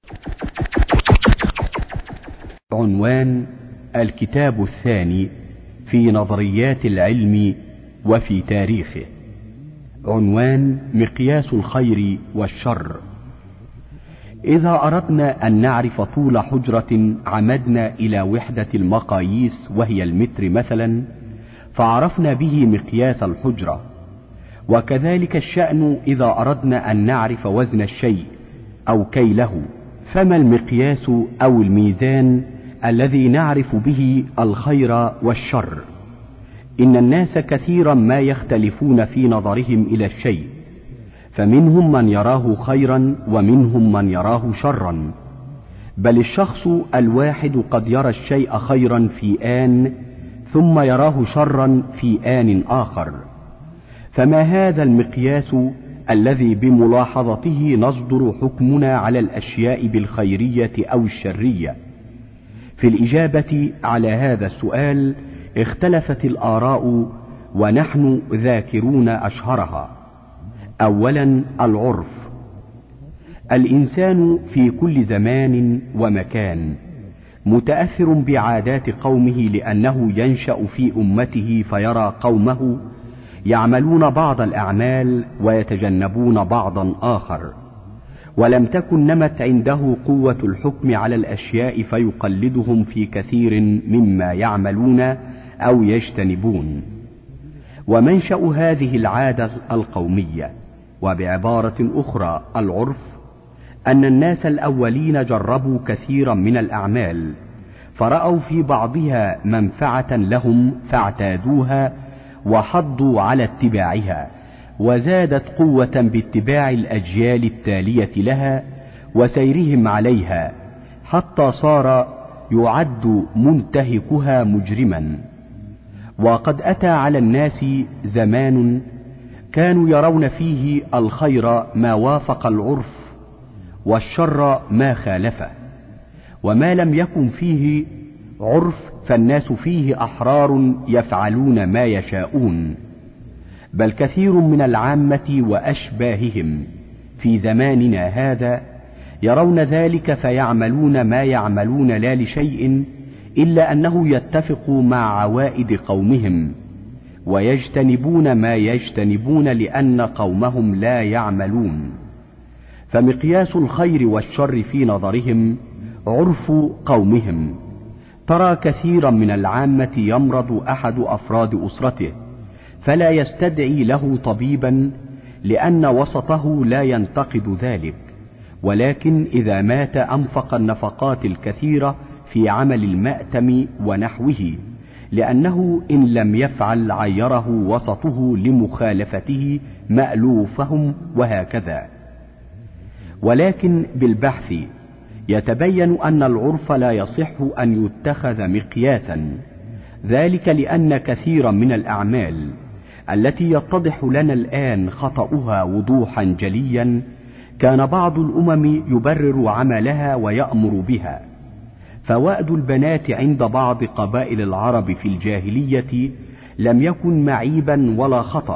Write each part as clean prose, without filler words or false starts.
عنوان الكتاب الثاني في نظريات العلم وفي تاريخه. عنوان مقياس الخير والشر. إذا أردنا أن نعرف طول حجرة عمدنا إلى وحدة المقاييس وهي المتر مثلا، فعرفنا به مقياس الحجرة. وكذلك الشأن إذا أردنا أن نعرف وزن الشيء أو كيله، فما المقياس أو الميزان الذي نعرف به الخير والشر؟ إن الناس كثيرا ما يختلفون في نظرهم إلى الشيء، فمنهم من يراه خيرا ومنهم من يراه شرا، بل الشخص الواحد قد يرى الشيء خيرا في آن ثم يراه شرا في آن آخر. فما هذا المقياس الذي بملاحظته نصدر حكمنا على الأشياء بالخيرية أو الشرية؟ في الإجابة على هذا السؤال اختلفت الآراء، ونحن ذاكرون أشهرها. أولا، العرف. الإنسان في كل زمان ومكان متأثر بعادات قومه، لأنه ينشأ في أمته فيرى قومه يعملون بعض الأعمال ويتجنبون بعضا آخر، ولم تكن نمت عنده قوة الحكم على الأشياء فيقلدهم في كثير مما يعملون أو يجتنبون. ومنشأ هذه العادة القومية، وبعبارة أخرى العرف، أن الناس الأولين جربوا كثيرا من الأعمال فرأوا في بعضها منفعة لهم فاعتادوها وحضوا على اتباعها، وزادت قوة باتباع الأجيال التالية لها وسيرهم عليها، حتى صار يعد منتهكها مجرما. وقد أتى على الناس زمان كانوا يرون فيه الخير ما وافق العرف والشر ما خالفه، وما لم يكن فيه عرف فالناس فيه أحرار يفعلون ما يشاءون. بل كثير من العامة وأشباههم في زماننا هذا يرون ذلك فيعملون ما يعملون لا لشيء إلا أنه يتفق مع عوائد قومهم، ويجتنبون ما يجتنبون لأن قومهم لا يعملون. فمقياس الخير والشر في نظرهم عرف قومهم. ترى كثيرا من العامة يمرض أحد أفراد أسرته فلا يستدعي له طبيبا لأن وسطه لا ينتقد ذلك، ولكن إذا مات أنفق النفقات الكثيرة في عمل المأتم ونحوه، لأنه إن لم يفعل عيره وسطه لمخالفته مألوفهم، وهكذا. ولكن بالبحث يتبين أن العرف لا يصح أن يتخذ مقياسا، ذلك لأن كثيرا من الأعمال التي يتضح لنا الآن خطأها وضوحا جليا كان بعض الأمم يبرر عملها ويأمر بها. فوأد البنات عند بعض قبائل العرب في الجاهلية لم يكن معيبا ولا خطأ،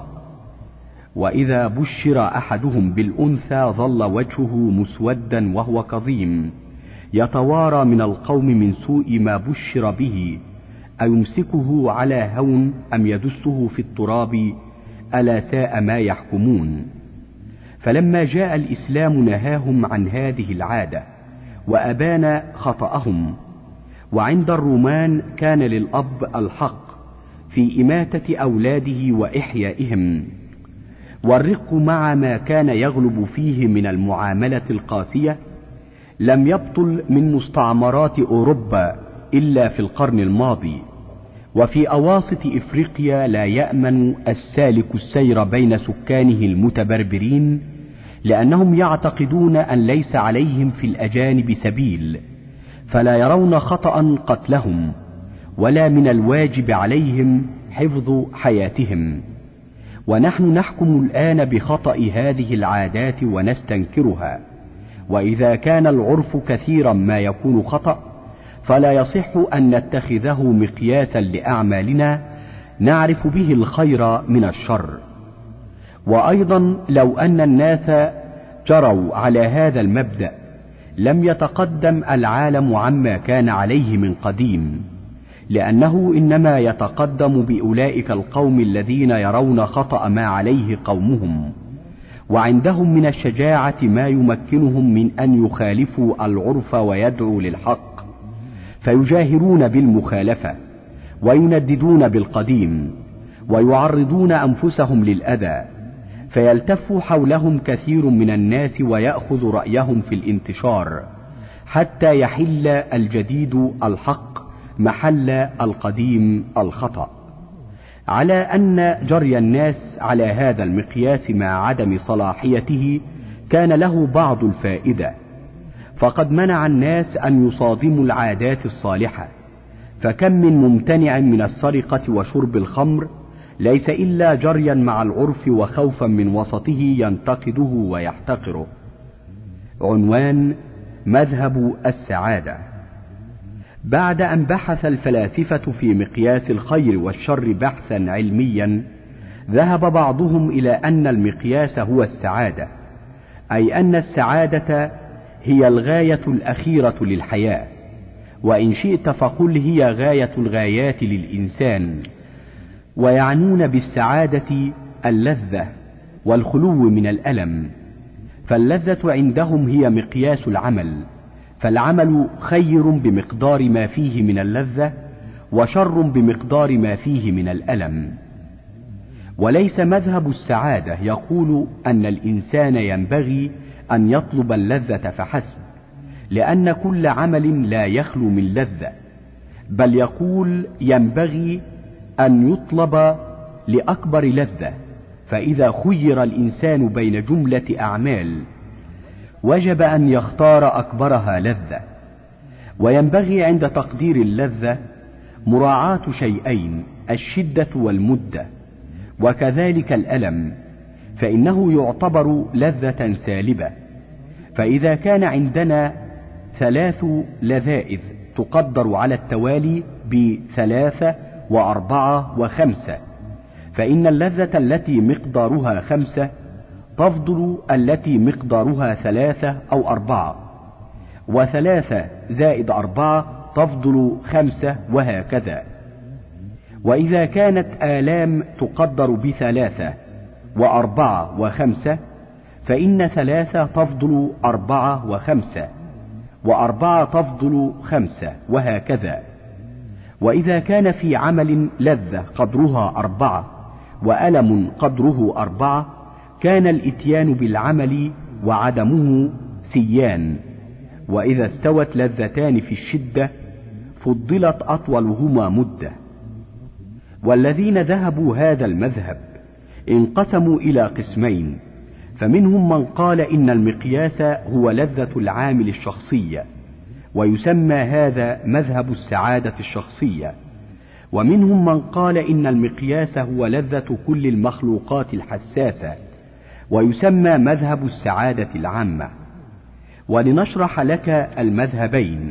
وإذا بشر أحدهم بالأنثى ظل وجهه مسودا وهو كظيم يتوارى من القوم من سوء ما بشر به، أيمسكه على هون أم يدسه في التراب، ألا ساء ما يحكمون. فلما جاء الإسلام نهاهم عن هذه العادة وأبان خطأهم. وعند الرومان كان للأب الحق في إماتة أولاده وإحيائهم، والرق مع ما كان يغلب فيه من المعاملة القاسية لم يبطل من مستعمرات أوروبا إلا في القرن الماضي. وفي أواسط إفريقيا لا يأمن السالك السير بين سكانه المتبربرين، لأنهم يعتقدون أن ليس عليهم في الأجانب سبيل، فلا يرون خطأ قتلهم، ولا من الواجب عليهم حفظ حياتهم. ونحن نحكم الآن بخطأ هذه العادات ونستنكرها. وإذا كان العرف كثيرا ما يكون خطأ، فلا يصح أن نتخذه مقياسا لأعمالنا نعرف به الخير من الشر. وأيضا لو أن الناس جروا على هذا المبدأ لم يتقدم العالم عما كان عليه من قديم، لأنه إنما يتقدم بأولئك القوم الذين يرون خطأ ما عليه قومهم، وعندهم من الشجاعة ما يمكنهم من أن يخالفوا العرف ويدعوا للحق، فيجاهرون بالمخالفة وينددون بالقديم ويعرضون أنفسهم للأذى، فيلتف حولهم كثير من الناس ويأخذ رأيهم في الانتشار، حتى يحل الجديد الحق محل القديم الخطأ، على أن جري الناس على هذا المقياس مع عدم صلاحيته كان له بعض الفائدة، فقد منع الناس أن يصادموا العادات الصالحة، فكم من ممتنع من السرقة وشرب الخمر ليس إلا جريا مع العرف وخوفا من وسطه ينتقده ويحتقره. عنوان: مذهب السعادة. بعد أن بحث الفلاسفة في مقياس الخير والشر بحثا علميا، ذهب بعضهم إلى أن المقياس هو السعادة، أي أن السعادة هي الغاية الأخيرة للحياة، وإن شئت فقل هي غاية الغايات للإنسان، ويعنون بالسعادة اللذة والخلو من الألم، فاللذة عندهم هي مقياس العمل، فالعمل خير بمقدار ما فيه من اللذة وشر بمقدار ما فيه من الألم. وليس مذهب السعادة يقول أن الإنسان ينبغي أن يطلب اللذة فحسب، لأن كل عمل لا يخلو من لذة، بل يقول ينبغي أن يطلب لأكبر لذة، فإذا خير الإنسان بين جملة أعمال وجب أن يختار أكبرها لذة. وينبغي عند تقدير اللذة مراعاة شيئين: الشدة والمدة، وكذلك الألم، فإنه يعتبر لذة سالبة. فإذا كان عندنا 3 لذائذ تقدر على التوالي ب3 و4 و5، فإن اللذة التي مقدارها 5 تفضل التي مقدارها 3 أو 4، و3 زائد 4 تفضل 5، وهكذا. وإذا كانت آلام تقدر ب3 و4 و5، فإن 3 تفضل 4 و5، و4 تفضل 5، وهكذا. وإذا كان في عمل لذة قدرها 4 وألم قدره 4، كان الإتيان بالعمل وعدمه سيان. وإذا استوت لذتان في الشدة فضلت أطولهما مدة. والذين ذهبوا هذا المذهب انقسموا إلى قسمين: فمنهم من قال إن المقياس هو لذة العامل الشخصية، ويسمى هذا مذهب السعادة الشخصية، ومنهم من قال إن المقياس هو لذة كل المخلوقات الحساسة، ويسمى مذهب السعادة العامة. ولنشرح لك المذهبين: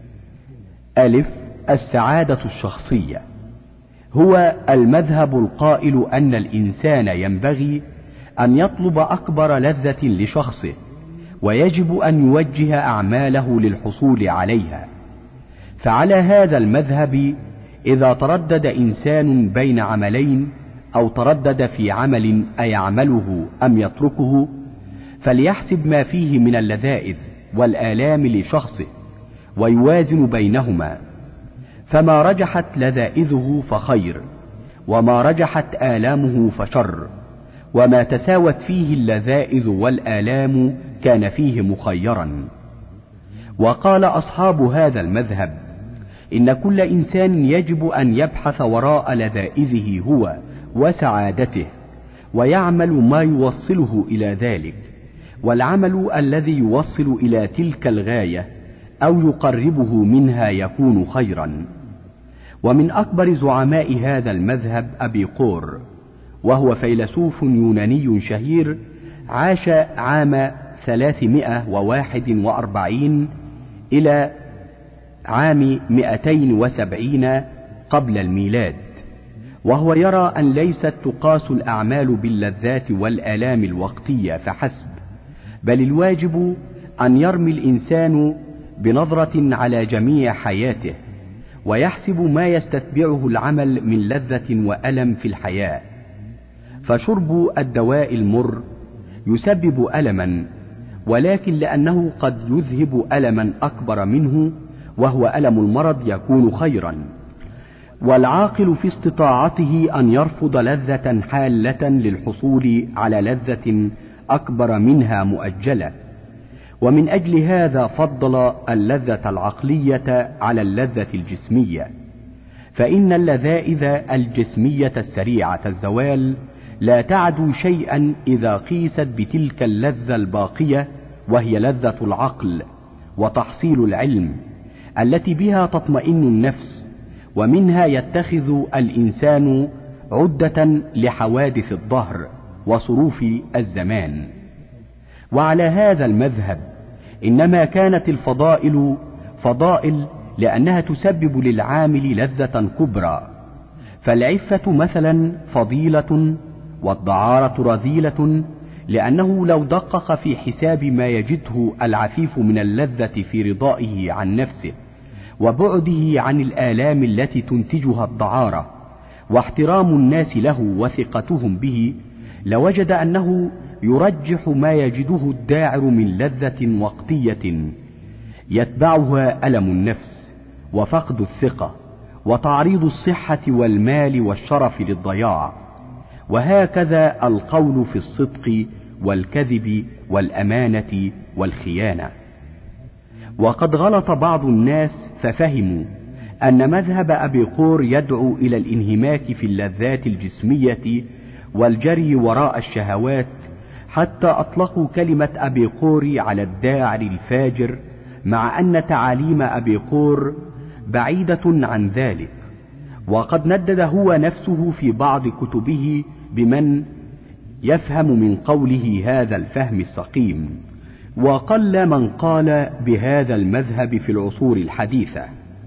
ألف: السعادة الشخصية، هو المذهب القائل أن الإنسان ينبغي أن يطلب أكبر لذة لشخصه، ويجب أن يوجه أعماله للحصول عليها. فعلى هذا المذهب إذا تردد إنسان بين عملين، أو تردد في عمل أيعمله أم يتركه، فليحسب ما فيه من اللذائذ والآلام لشخصه ويوازن بينهما، فما رجحت لذائذه فخير، وما رجحت آلامه فشر، وما تساوت فيه اللذائذ والآلام كان فيه مخيرا. وقال أصحاب هذا المذهب إن كل إنسان يجب أن يبحث وراء لذائذه هو وسعادته، ويعمل ما يوصله إلى ذلك، والعمل الذي يوصل إلى تلك الغاية أو يقربه منها يكون خيرا. ومن أكبر زعماء هذا المذهب أبيقور، وهو فيلسوف يوناني شهير، عاش عام 341 إلى عام 270 قبل الميلاد، وهو يرى أن ليست تقاس الأعمال باللذات والآلام الوقتية فحسب، بل الواجب أن يرمي الإنسان بنظرة على جميع حياته ويحسب ما يستتبعه العمل من لذة وألم في الحياة، فشرب الدواء المر يسبب ألما، ولكن لأنه قد يذهب ألما أكبر منه وهو ألم المرض يكون خيرا. والعاقل في استطاعته أن يرفض لذة حالة للحصول على لذة أكبر منها مؤجلة، ومن أجل هذا فضل اللذة العقلية على اللذة الجسمية، فإن اللذائذ الجسمية السريعة الزوال لا تعدو شيئا إذا قيست بتلك اللذة الباقية، وهي لذة العقل وتحصيل العلم التي بها تطمئن النفس، ومنها يتخذ الإنسان عدة لحوادث الدهر وصروف الزمان. وعلى هذا المذهب إنما كانت الفضائل فضائل لأنها تسبب للعامل لذة كبرى، فالعفة مثلا فضيلة، والدعارة رذيلة، لأنه لو دقق في حساب ما يجده العفيف من اللذة في رضائه عن نفسه وبعده عن الآلام التي تنتجها الدعارة واحترام الناس له وثقتهم به، لوجد أنه يرجح ما يجده الداعر من لذة وقتية يتبعها ألم النفس وفقد الثقة وتعريض الصحة والمال والشرف للضياع. وهكذا القول في الصدق والكذب والأمانة والخيانة. وقد غلط بعض الناس ففهموا أن مذهب أبيقور يدعو إلى الانهماك في اللذات الجسمية والجري وراء الشهوات، حتى أطلقوا كلمة أبيقور على الداعر الفاجر، مع أن تعاليم أبيقور بعيدة عن ذلك. وقد ندد هو نفسه في بعض كتبه بمن يفهم من قوله هذا الفهم السقيم، وقل من قال بهذا المذهب في العصور الحديثة.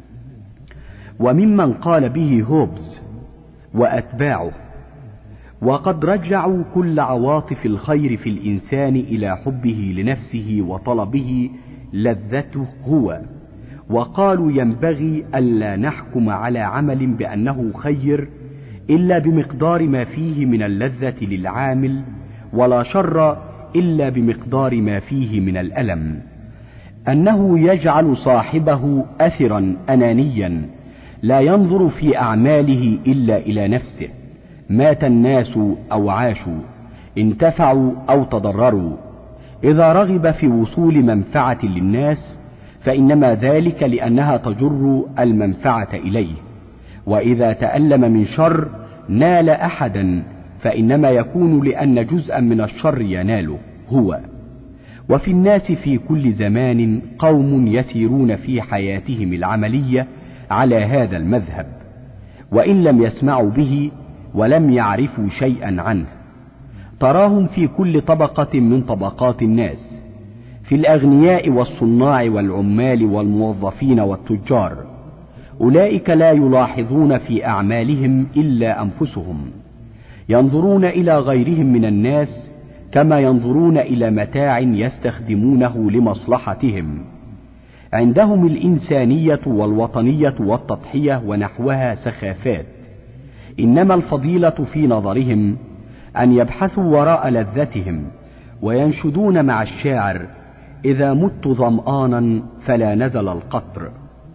وممن قال به هوبز وأتباعه. وقد رجعوا كل عواطف الخير في الإنسان إلى حبه لنفسه وطلبه لذته هو، وقالوا ينبغي ألا نحكم على عمل بأنه خير إلا بمقدار ما فيه من اللذة للعامل، ولا شر إلا بمقدار ما فيه من الألم، أنه يجعل صاحبه أثرا أنانيا لا ينظر في أعماله إلا إلى نفسه. مات الناس أو عاشوا، انتفعوا أو تضرروا، إذا رغب في وصول منفعة للناس فإنما ذلك لأنها تجر المنفعة إليه، وإذا تألم من شر نال أحدا فإنما يكون لأن جزءا من الشر يناله هو. وفي الناس في كل زمان قوم يسيرون في حياتهم العملية على هذا المذهب، وإن لم يسمعوا به ولم يعرفوا شيئا عنه. تراهم في كل طبقة من طبقات الناس، في الأغنياء والصناع والعمال والموظفين والتجار. أولئك لا يلاحظون في أعمالهم إلا أنفسهم، ينظرون إلى غيرهم من الناس كما ينظرون إلى متاع يستخدمونه لمصلحتهم. عندهم الإنسانية والوطنية والتضحية ونحوها سخافات، إنما الفضيلة في نظرهم أن يبحثوا وراء لذتهم وينشدون مع الشاعر: إذا مت ظمآنا فلا نزل القطر.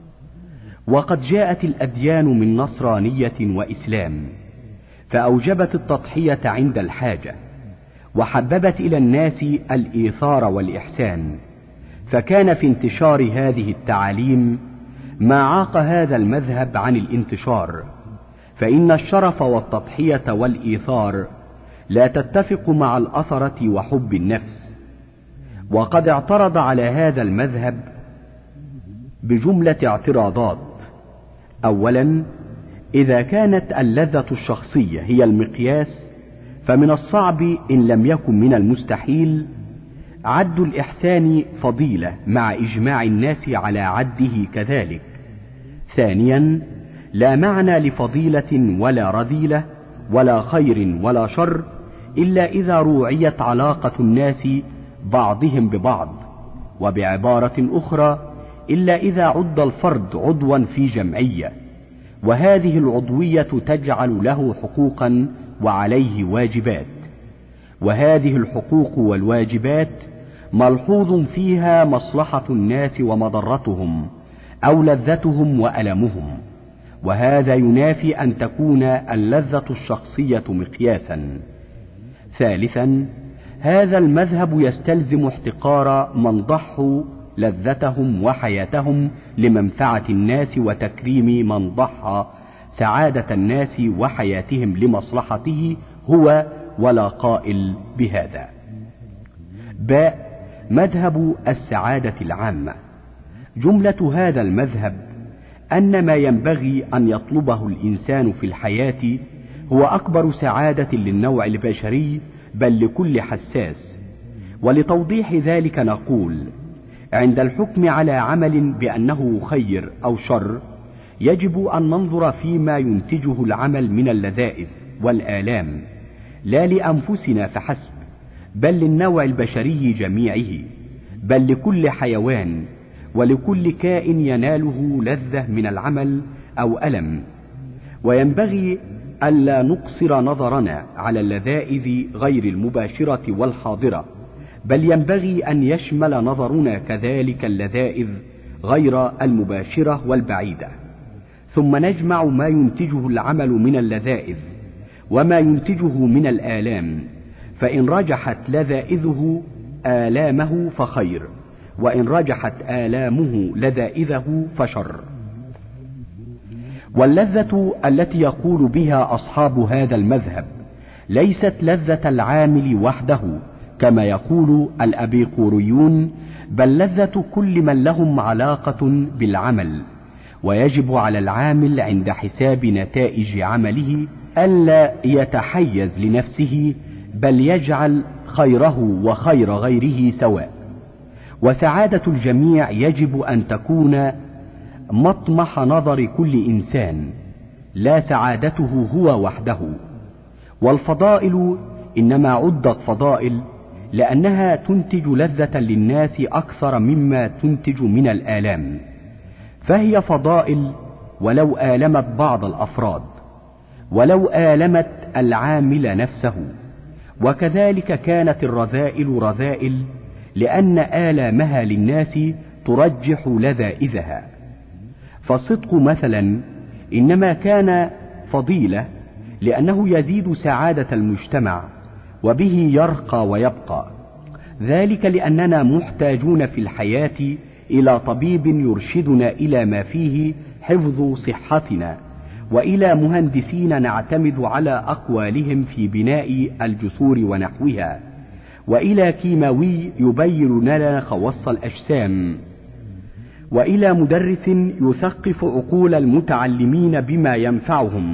وقد جاءت الأديان من نصرانية وإسلام، فأوجبت التضحية عند الحاجة، وحببت إلى الناس الإيثار والإحسان، فكان في انتشار هذه التعاليم ما عاق هذا المذهب عن الانتشار، فإن الشرف والتضحية والإيثار لا تتفق مع الأثرة وحب النفس. وقد اعترض على هذا المذهب بجملة اعتراضات. أولا، إذا كانت اللذة الشخصية هي المقياس، فمن الصعب إن لم يكن من المستحيل عد الإحسان فضيلة مع إجماع الناس على عده كذلك. ثانيا، لا معنى لفضيلة ولا رذيلة ولا خير ولا شر إلا إذا روعيت علاقة الناس بعضهم ببعض، وبعبارة أخرى إلا إذا عد الفرد عضوا في جمعية، وهذه العضوية تجعل له حقوقا وعليه واجبات، وهذه الحقوق والواجبات ملحوظ فيها مصلحة الناس ومضرتهم أو لذتهم وألمهم، وهذا ينافي أن تكون اللذة الشخصية مقياسا. ثالثا، هذا المذهب يستلزم احتقار من ضحوا لذتهم وحياتهم لمنفعة الناس، وتكريم من ضحى سعادة الناس وحياتهم لمصلحته هو ولا قائل بهذا. باء مذهب السعادة العامة. جملة هذا المذهب أن ما ينبغي أن يطلبه الإنسان في الحياة هو أكبر سعادة للنوع البشري بل لكل حساس. ولتوضيح ذلك نقول: عند الحكم على عمل بأنه خير أو شر يجب أن ننظر فيما ينتجه العمل من اللذائذ والآلام، لا لأنفسنا فحسب، بل للنوع البشري جميعه، بل لكل حيوان ولكل كائن يناله لذة من العمل أو ألم. وينبغي ألا نقصر نظرنا على اللذائذ غير المباشرة والحاضرة، بل ينبغي أن يشمل نظرنا كذلك اللذائذ غير المباشرة والبعيدة، ثم نجمع ما ينتجه العمل من اللذائذ وما ينتجه من الآلام، فإن رجحت لذائذه آلامه فخير، وإن رجحت آلامه لذائذه فشر. واللذة التي يقول بها أصحاب هذا المذهب ليست لذة العامل وحده كما يقول الأبيقوريون، بل لذة كل من لهم علاقة بالعمل، ويجب على العامل عند حساب نتائج عمله ألا يتحيز لنفسه، بل يجعل خيره وخير غيره سواء. وسعادة الجميع يجب أن تكون مطمح نظر كل إنسان، لا سعادته هو وحده. والفضائل إنما عدت فضائل لأنها تنتج لذة للناس أكثر مما تنتج من الآلام، فهي فضائل ولو آلمت بعض الأفراد، ولو آلمت العامل نفسه. وكذلك كانت الرذائل رذائل لأن آلامها للناس ترجح لذائذها. فالصدق مثلا إنما كان فضيلة لأنه يزيد سعادة المجتمع وبه يرقى ويبقى، ذلك لأننا محتاجون في الحياة إلى طبيب يرشدنا إلى ما فيه حفظ صحتنا، وإلى مهندسين نعتمد على أقوالهم في بناء الجسور ونحوها، وإلى كيماوي يبين لنا خواص الأجسام، وإلى مدرس يثقف عقول المتعلمين بما ينفعهم.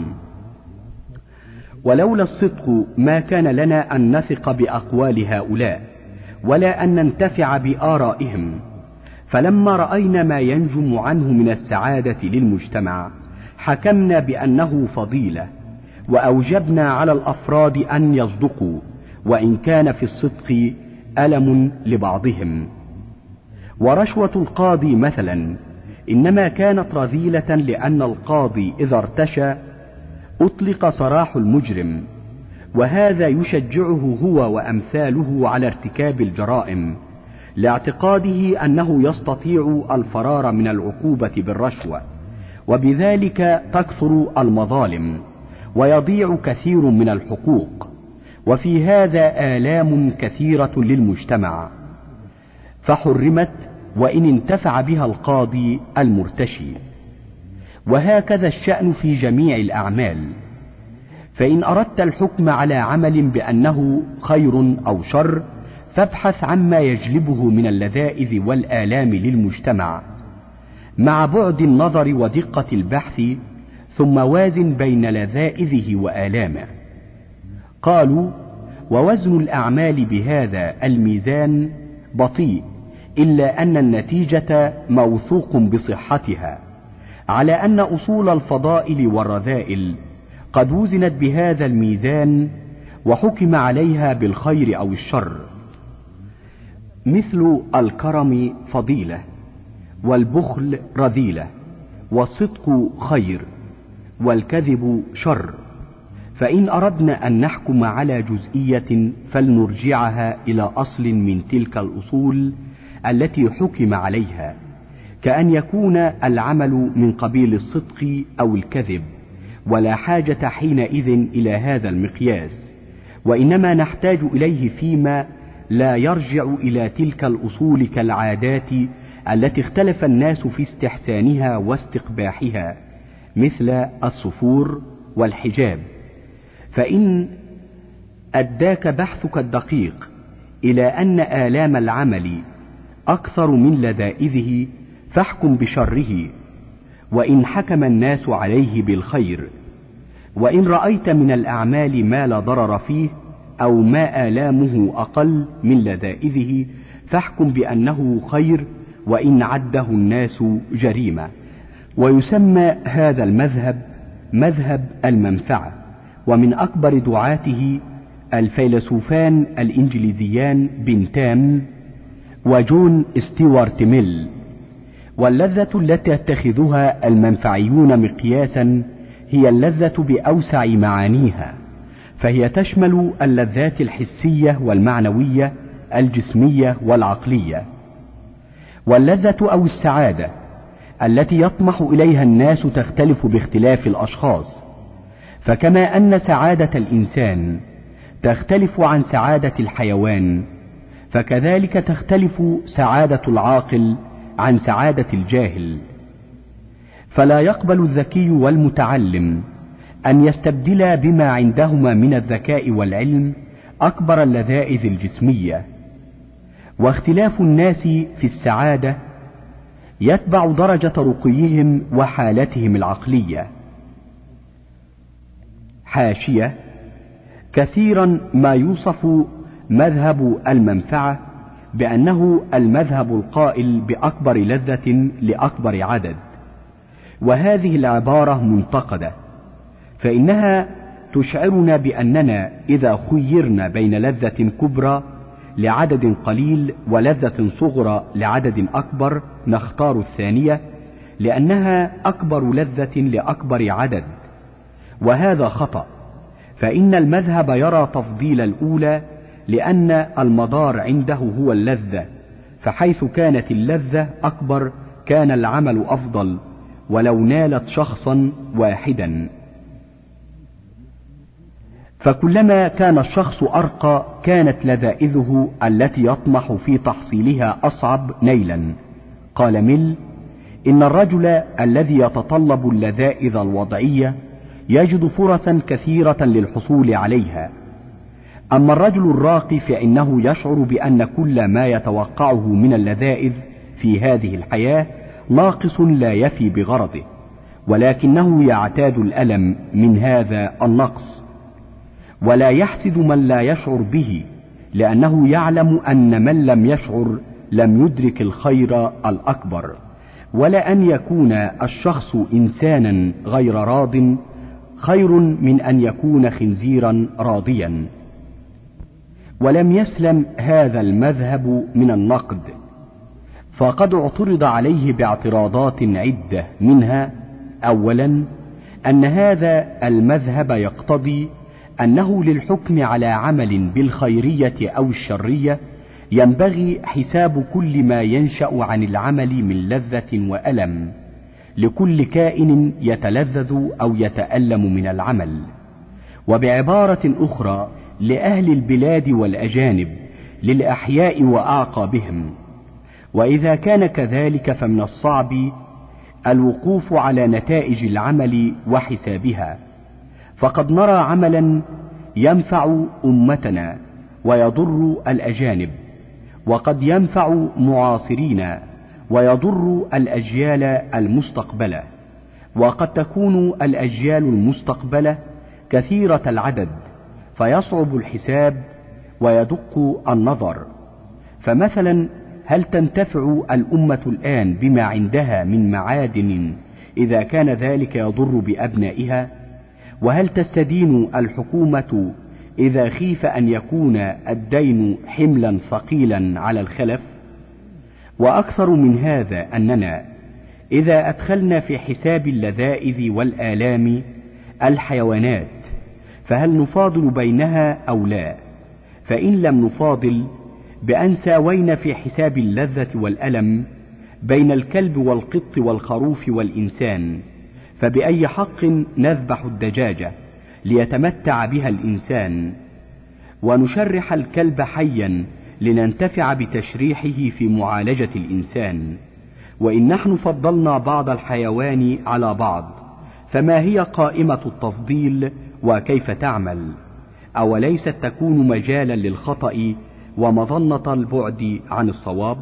ولولا الصدق ما كان لنا أن نثق بأقوال هؤلاء ولا أن ننتفع بآرائهم. فلما رأينا ما ينجم عنه من السعادة للمجتمع حكمنا بأنه فضيلة، وأوجبنا على الأفراد أن يصدقوا، وإن كان في الصدق ألم لبعضهم. ورشوة القاضي مثلا إنما كانت رذيلة لأن القاضي إذا ارتشى أطلق سراح المجرم، وهذا يشجعه هو وأمثاله على ارتكاب الجرائم لاعتقاده أنه يستطيع الفرار من العقوبة بالرشوة، وبذلك تكثر المظالم ويضيع كثير من الحقوق، وفي هذا آلام كثيرة للمجتمع، فحرمت وإن انتفع بها القاضي المرتشي. وهكذا الشأن في جميع الأعمال، فإن أردت الحكم على عمل بأنه خير أو شر فابحث عما يجلبه من اللذائذ والآلام للمجتمع مع بعد النظر ودقة البحث، ثم وازن بين لذائذه وآلامه. قالوا: ووزن الأعمال بهذا الميزان بطيء، إلا أن النتيجة موثوق بصحتها، على أن أصول الفضائل والرذائل قد وزنت بهذا الميزان وحكم عليها بالخير أو الشر. مثل الكرم فضيلة، والبخل رذيلة، والصدق خير، والكذب شر. فإن أردنا أن نحكم على جزئية فلنرجعها إلى أصل من تلك الأصول التي حكم عليها، كأن يكون العمل من قبيل الصدق أو الكذب، ولا حاجة حينئذ إلى هذا المقياس، وإنما نحتاج إليه فيما لا يرجع إلى تلك الأصول كالعادات التي اختلف الناس في استحسانها واستقباحها، مثل الصفور والحجاب. فإن أداك بحثك الدقيق إلى أن آلام العمل أكثر من لذائذه فاحكم بشره، وإن حكم الناس عليه بالخير. وإن رأيت من الأعمال ما لا ضرر فيه أو ما آلامه أقل من لذائذه فاحكم بأنه خير، وإن عده الناس جريمة. ويسمى هذا المذهب مذهب المنفعة، ومن أكبر دعاته الفيلسوفان الإنجليزيان بنتام وجون ستيوارت ميل. واللذة التي يتخذها المنفعيون مقياسا هي اللذة بأوسع معانيها، فهي تشمل اللذات الحسية والمعنوية الجسمية والعقلية. واللذة أو السعادة التي يطمح إليها الناس تختلف باختلاف الأشخاص، فكما أن سعادة الإنسان تختلف عن سعادة الحيوان، فكذلك تختلف سعادة العاقل عن سعادة الجاهل. فلا يقبل الذكي والمتعلم أن يستبدلا بما عندهما من الذكاء والعلم أكبر اللذائذ الجسمية. واختلاف الناس في السعادة يتبع درجة رقيهم وحالتهم العقلية. حاشية: كثيرا ما يوصف مذهب المنفعة بأنه المذهب القائل بأكبر لذة لأكبر عدد، وهذه العبارة منتقدة، فإنها تشعرنا بأننا إذا خيرنا بين لذة كبرى لعدد قليل ولذة صغرى لعدد أكبر نختار الثانية، لأنها أكبر لذة لأكبر عدد، وهذا خطأ. فإن المذهب يرى تفضيل الأولى لأن المدار عنده هو اللذة، فحيث كانت اللذة أكبر كان العمل أفضل ولو نالت شخصا واحدا. فكلما كان الشخص أرقى كانت لذائذه التي يطمح في تحصيلها أصعب نيلا. قال ميل: إن الرجل الذي يتطلب اللذائذ الوضعية يجد فرصا كثيرة للحصول عليها، أما الرجل الراقي فإنه يشعر بأن كل ما يتوقعه من اللذائذ في هذه الحياة ناقص لا يفي بغرضه، ولكنه يعتاد الألم من هذا النقص، ولا يحسد من لا يشعر به، لأنه يعلم أن من لم يشعر لم يدرك الخير الأكبر. ولا أن يكون الشخص إنسانا غير راض خير من أن يكون خنزيرا راضيا. ولم يسلم هذا المذهب من النقد، فقد اعترض عليه باعتراضات عدة، منها: أولا، أن هذا المذهب يقتضي أنه للحكم على عمل بالخيرية أو الشرية ينبغي حساب كل ما ينشأ عن العمل من لذة وألم لكل كائن يتلذذ أو يتألم من العمل. وبعبارة أخرى، لأهل البلاد والأجانب، للأحياء وأعقابهم. وإذا كان كذلك فمن الصعب الوقوف على نتائج العمل وحسابها، فقد نرى عملا ينفع أمتنا ويضر الأجانب، وقد ينفع معاصرين ويضر الأجيال المستقبلة، وقد تكون الأجيال المستقبلة كثيرة العدد فيصعب الحساب ويدق النظر. فمثلا، هل تنتفع الأمة الآن بما عندها من معادن إذا كان ذلك يضر بأبنائها؟ وهل تستدين الحكومة إذا خيف أن يكون الدين حملا ثقيلا على الخلف. وأكثر من هذا أننا إذا أدخلنا في حساب اللذائذ والآلام الحيوانات فهل نفاضل بينها أو لا؟ فإن لم نفاضل بأن ساوينا في حساب اللذة والألم بين الكلب والقط والخروف والإنسان، فبأي حق نذبح الدجاجة ليتمتع بها الإنسان، ونشرح الكلب حيا لننتفع بتشريحه في معالجة الإنسان؟ وإن نحن فضلنا بعض الحيوان على بعض فما هي قائمة التفضيل وكيف تعمل؟ أوليست تكون مجالا للخطأ ومظنة البعد عن الصواب؟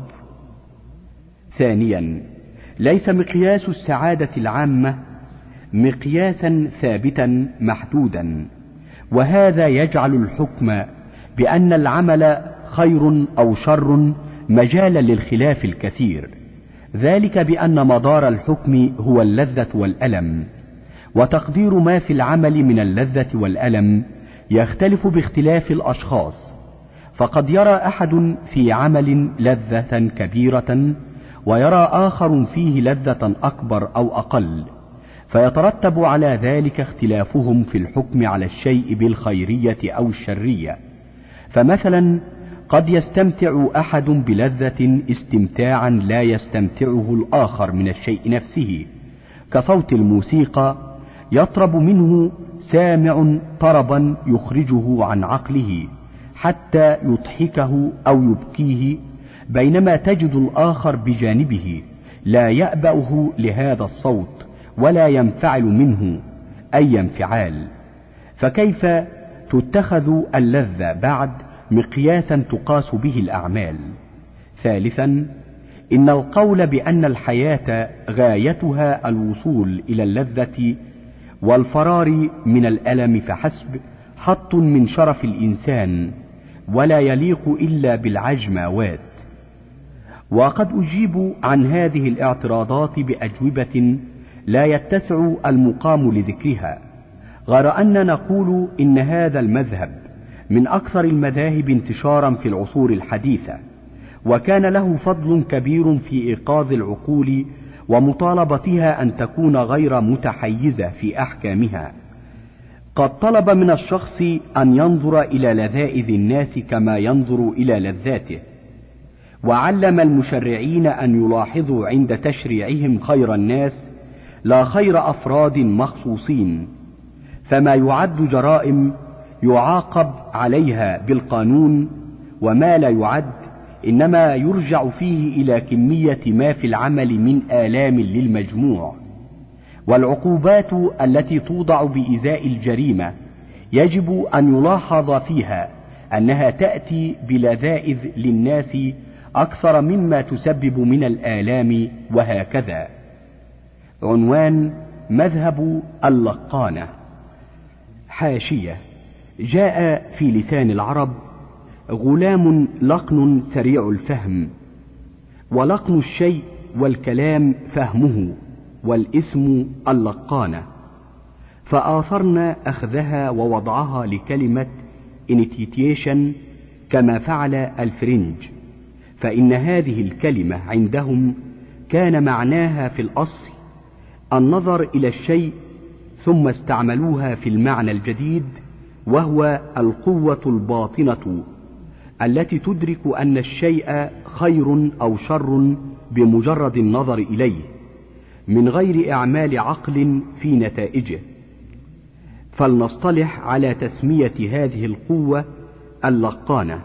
ثانيا، ليس مقياس السعادة العامة مقياسا ثابتا محدودا، وهذا يجعل الحكم بأن العمل خير أو شر مجالا للخلاف الكثير، ذلك بأن مدار الحكم هو اللذة والألم، وتقدير ما في العمل من اللذة والألم يختلف باختلاف الأشخاص، فقد يرى أحد في عمل لذة كبيرة ويرى آخر فيه لذة أكبر أو أقل، فيترتب على ذلك اختلافهم في الحكم على الشيء بالخيرية أو الشرية. فمثلا قد يستمتع أحد بلذة استمتاعا لا يستمتعه الآخر من الشيء نفسه، كصوت الموسيقى يطرب منه سامع طربا يخرجه عن عقله حتى يضحكه أو يبكيه، بينما تجد الآخر بجانبه لا يأبأه لهذا الصوت ولا ينفعل منه أي انفعال. فكيف تتخذ اللذة بعد مقياسا تقاس به الأعمال؟ ثالثا، إن القول بأن الحياة غايتها الوصول إلى اللذة والفرار من الألم فحسب حط من شرف الإنسان ولا يليق إلا بالعجماوات. وقد أجيب عن هذه الاعتراضات بأجوبة لا يتسع المقام لذكرها، غير أن نقول إن هذا المذهب من أكثر المذاهب انتشارا في العصور الحديثة، وكان له فضل كبير في إيقاظ العقول ومطالبتها أن تكون غير متحيزة في أحكامها. قد طلب من الشخص أن ينظر إلى لذائذ الناس كما ينظر إلى لذاته، وعلم المشرعين أن يلاحظوا عند تشريعهم خير الناس لا خير أفراد مخصوصين، فما يعد جرائم يعاقب عليها بالقانون، وما لا يعد إنما يرجع فيه إلى كمية ما في العمل من آلام للمجموع. والعقوبات التي توضع بإزاء الجريمة يجب أن يلاحظ فيها أنها تأتي بلذائذ للناس أكثر مما تسبب من الآلام، وهكذا. عنوان: مذهب اللقانة. حاشية: جاء في لسان العرب: غلام لقن سريع الفهم، ولقن الشيء والكلام فهمه، والاسم اللقانة، فآثرنا أخذها ووضعها لكلمة initiation كما فعل الفرنج، فإن هذه الكلمة عندهم كان معناها في الأصل النظر إلى الشيء، ثم استعملوها في المعنى الجديد، وهو القوة الباطنة التي تدرك أن الشيء خير أو شر بمجرد النظر إليه من غير إعمال عقل في نتائجه. فلنصطلح على تسمية هذه القوة اللقانة.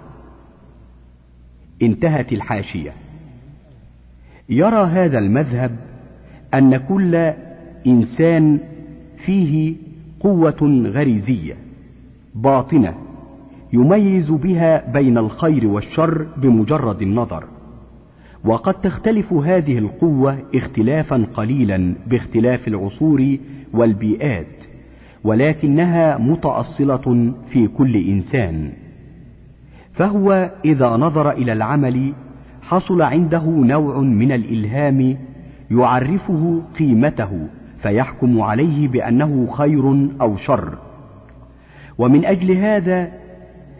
انتهت الحاشية. يرى هذا المذهب أن كل إنسان فيه قوة غريزية باطنة يميز بها بين الخير والشر بمجرد النظر، وقد تختلف هذه القوة اختلافا قليلا باختلاف العصور والبيئات، ولكنها متأصلة في كل إنسان. فهو إذا نظر إلى العمل حصل عنده نوع من الإلهام يعرفه قيمته، فيحكم عليه بأنه خير أو شر. ومن أجل هذا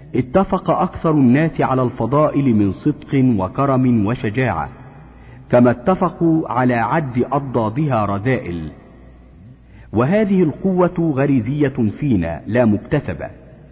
اتفق أكثر الناس على الفضائل من صدق وكرم وشجاعة، كما اتفقوا على عد أضدادها رذائل. وهذه القوة غريزية فينا لا مكتسبة،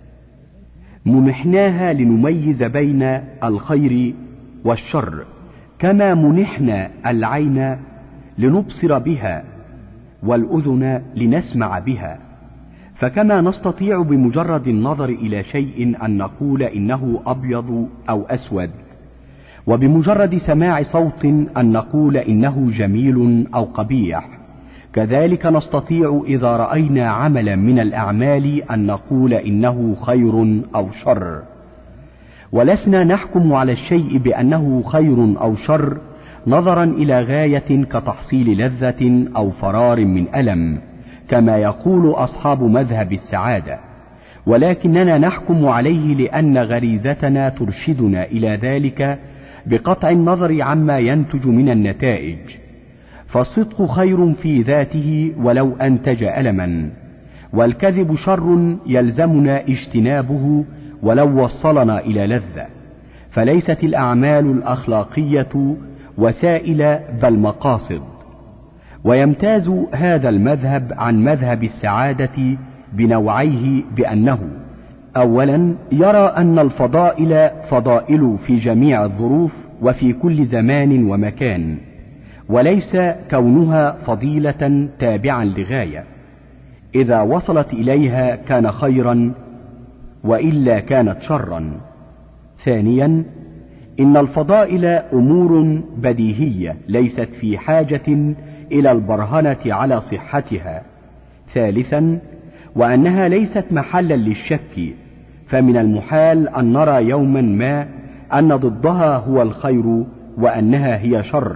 منحناها لنميز بين الخير والشر، كما منحنا العين لنبصر بها والأذن لنسمع بها. فكما نستطيع بمجرد النظر إلى شيء أن نقول إنه أبيض أو أسود، وبمجرد سماع صوت أن نقول إنه جميل أو قبيح، كذلك نستطيع إذا رأينا عملا من الأعمال أن نقول إنه خير أو شر. ولسنا نحكم على الشيء بأنه خير أو شر نظرا إلى غاية كتحصيل لذة أو فرار من ألم، كما يقول أصحاب مذهب السعادة، ولكننا نحكم عليه لأن غريزتنا ترشدنا إلى ذلك بقطع النظر عما ينتج من النتائج. فالصدق خير في ذاته ولو أنتج ألما، والكذب شر يلزمنا اجتنابه ولو وصلنا إلى لذة. فليست الأعمال الأخلاقية وسائل بل مقاصد. ويمتاز هذا المذهب عن مذهب السعادة بنوعيه بأنه: أولا، يرى أن الفضائل فضائل في جميع الظروف وفي كل زمان ومكان، وليس كونها فضيلة تابعا لغاية، إذا وصلت إليها كان خيرا وإلا كانت شرا. ثانيا، إن الفضائل أمور بديهية ليست في حاجة إلى البرهنة على صحتها. ثالثا، وأنها ليست محلا للشك، فمن المحال أن نرى يوما ما أن ضدها هو الخير وأنها هي شر.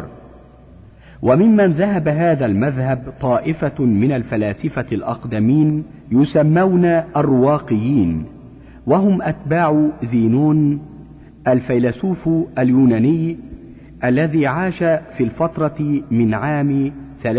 وممن ذهب هذا المذهب طائفة من الفلاسفة الأقدمين يسمون الرواقيين، وهم أتباع زينون الفيلسوف اليوناني الذي عاش في الفترة من عام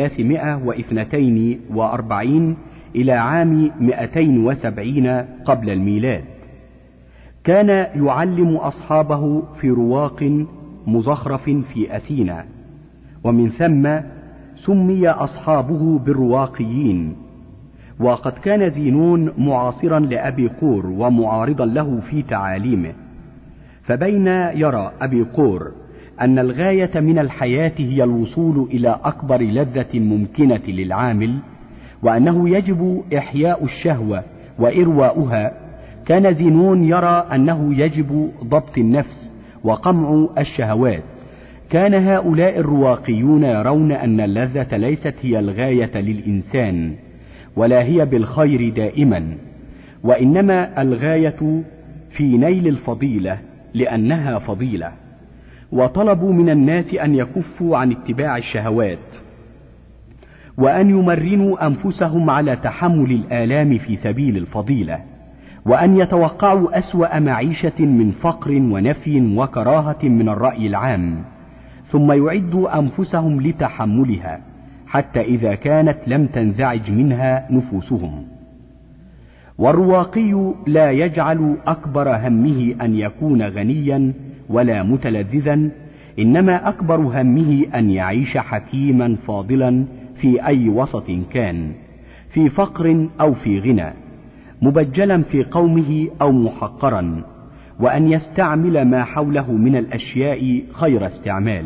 342 إلى عام 270 قبل الميلاد. كان يعلم أصحابه في رواق مزخرف في أثينا، ومن ثم سمي أصحابه بالرواقيين. وقد كان زينون معاصرا لأبي قور ومعارضا له في تعاليمه، فبين يرى أبي قور أن الغاية من الحياة هي الوصول إلى أكبر لذة ممكنة للعامل، وأنه يجب إحياء الشهوة وإرواؤها، كان زينون يرى أنه يجب ضبط النفس وقمع الشهوات. كان هؤلاء الرواقيون يرون أن اللذة ليست هي الغاية للإنسان، ولا هي بالخير دائما، وإنما الغاية في نيل الفضيلة لأنها فضيلة. وطلبوا من الناس أن يكفوا عن اتباع الشهوات، وأن يمرنوا أنفسهم على تحمل الآلام في سبيل الفضيلة، وأن يتوقعوا أسوأ معيشة من فقر ونفي وكراهة من الرأي العام، ثم يعدوا أنفسهم لتحملها حتى إذا كانت لم تنزعج منها نفوسهم. والرواقي لا يجعل أكبر همه أن يكون غنيا ولا متلذذا، إنما أكبر همه أن يعيش حكيما فاضلا في أي وسط كان، في فقر أو في غنى، مبجلا في قومه أو محقرا، وأن يستعمل ما حوله من الأشياء خير استعمال.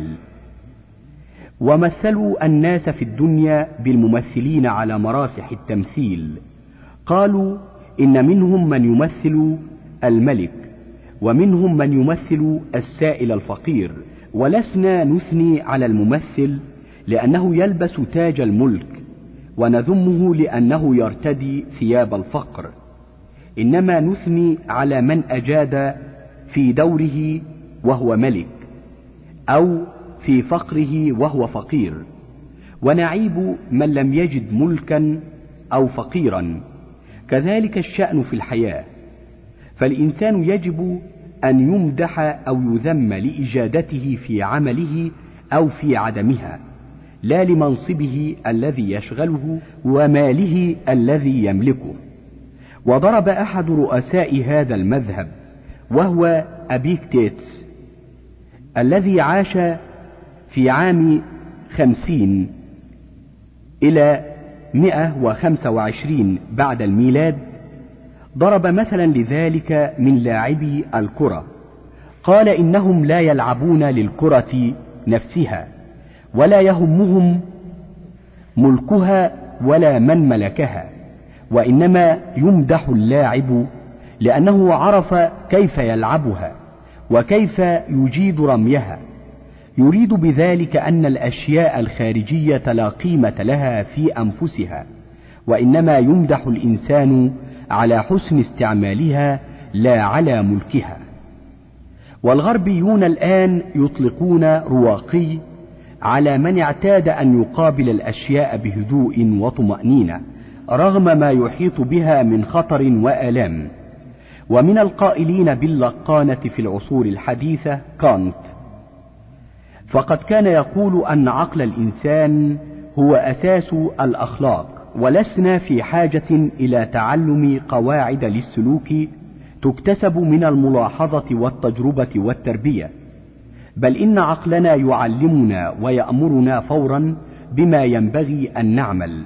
ومثلوا الناس في الدنيا بالممثلين على مراسح التمثيل، قالوا إن منهم من يمثل الملك، ومنهم من يمثل السائل الفقير، ولسنا نثني على الممثل لأنه يلبس تاج الملك، ونذمه لأنه يرتدي ثياب الفقر، إنما نثني على من أجاد في دوره وهو ملك، أو في فقره وهو فقير، ونعيب من لم يجد ملكا أو فقيرا. كذلك الشأن في الحياة، فالإنسان يجب أن يمدح أو يذم لإجادته في عمله أو في عدمها، لا لمنصبه الذي يشغله وماله الذي يملكه. وضرب أحد رؤساء هذا المذهب وهو أبيكتيتس الذي عاش في عام 50 إلى 125 بعد الميلاد، ضرب مثلا لذلك من لاعبي الكرة. قال إنهم لا يلعبون للكرة نفسها، ولا يهمهم ملكها ولا من ملكها، وإنما يمدح اللاعب لأنه عرف كيف يلعبها وكيف يجيد رميها. يريد بذلك أن الأشياء الخارجية لا قيمة لها في أنفسها، وإنما يمدح الإنسان على حسن استعمالها لا على ملكها. والغربيون الآن يطلقون رواقي على من اعتاد أن يقابل الأشياء بهدوء وطمأنينة رغم ما يحيط بها من خطر وآلام. ومن القائلين باللقانة في العصور الحديثة كانت، فقد كان يقول أن عقل الإنسان هو أساس الأخلاق، ولسنا في حاجة إلى تعلم قواعد للسلوك تكتسب من الملاحظة والتجربة والتربية، بل إن عقلنا يعلمنا ويأمرنا فورا بما ينبغي أن نعمل.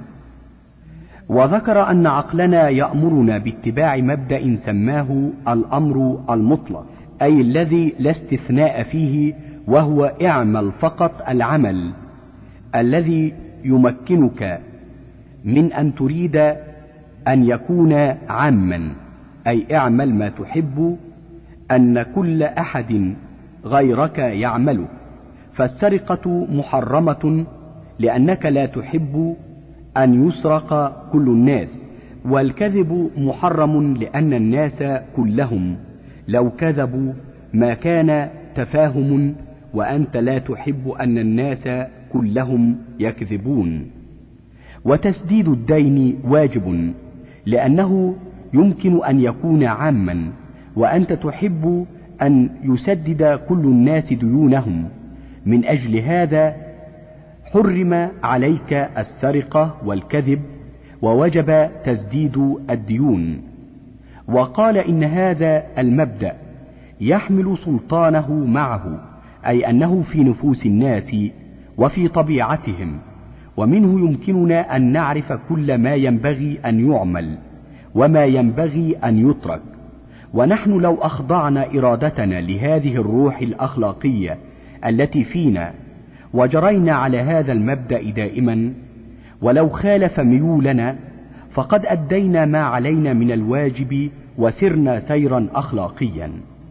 وذكر أن عقلنا يأمرنا باتباع مبدأ سماه الأمر المطلق، أي الذي لا استثناء فيه، وهو اعمل فقط العمل الذي يمكنك من أن تريد أن يكون عاما، أي اعمل ما تحب أن كل أحد غيرك يعمله. فالسرقة محرمة لأنك لا تحب أن يسرق كل الناس، والكذب محرم لأن الناس كلهم لو كذبوا ما كان تفاهم، وأنت لا تحب أن الناس كلهم يكذبون. وتسديد الدين واجب لأنه يمكن أن يكون عاما، وأنت تحب أن يسدد كل الناس ديونهم. من أجل هذا حرم عليك السرقة والكذب، ووجب تسديد الديون. وقال إن هذا المبدأ يحمل سلطانه معه، أي أنه في نفوس الناس وفي طبيعتهم، ومنه يمكننا أن نعرف كل ما ينبغي أن يعمل وما ينبغي أن يترك. ونحن لو أخضعنا إرادتنا لهذه الروح الأخلاقية التي فينا وجرينا على هذا المبدأ دائما، ولو خالف ميولنا، فقد أدينا ما علينا من الواجب وسرنا سيرا أخلاقيا.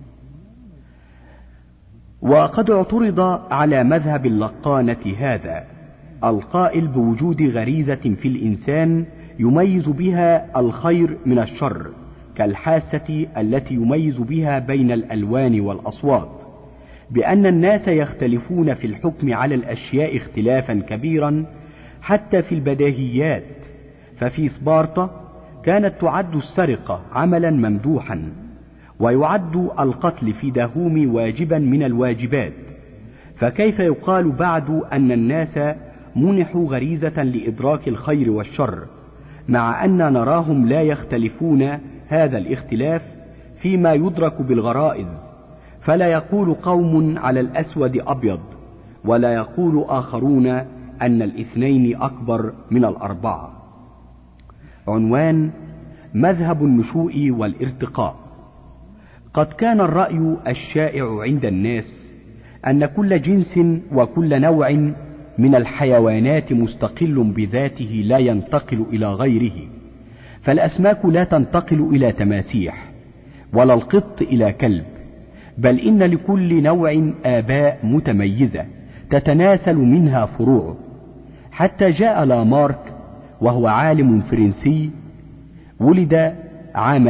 وقد اعترض على مذهب اللقانة هذا القائل بوجود غريزة في الإنسان يميز بها الخير من الشر، كالحاسة التي يميز بها بين الألوان والأصوات، بأن الناس يختلفون في الحكم على الأشياء اختلافا كبيرا حتى في البديهيات. ففي سبارتا كانت تعد السرقة عملا ممدوحا، ويعد القتل في داهوم واجبا من الواجبات، فكيف يقال بعد أن الناس منحوا غريزة لإدراك الخير والشر، مع أن نراهم لا يختلفون هذا الاختلاف فيما يدرك بالغرائز؟ فلا يقول قوم على الأسود أبيض، ولا يقول آخرون أن الاثنين أكبر من الأربعة. عنوان: مذهب النشوء والارتقاء. قد كان الرأي الشائع عند الناس أن كل جنس وكل نوع من الحيوانات مستقل بذاته لا ينتقل إلى غيره، فالأسماك لا تنتقل إلى تماسيح، ولا القط إلى كلب، بل إن لكل نوع آباء متميزة تتناسل منها فروعه. حتى جاء لامارك وهو عالم فرنسي ولد عام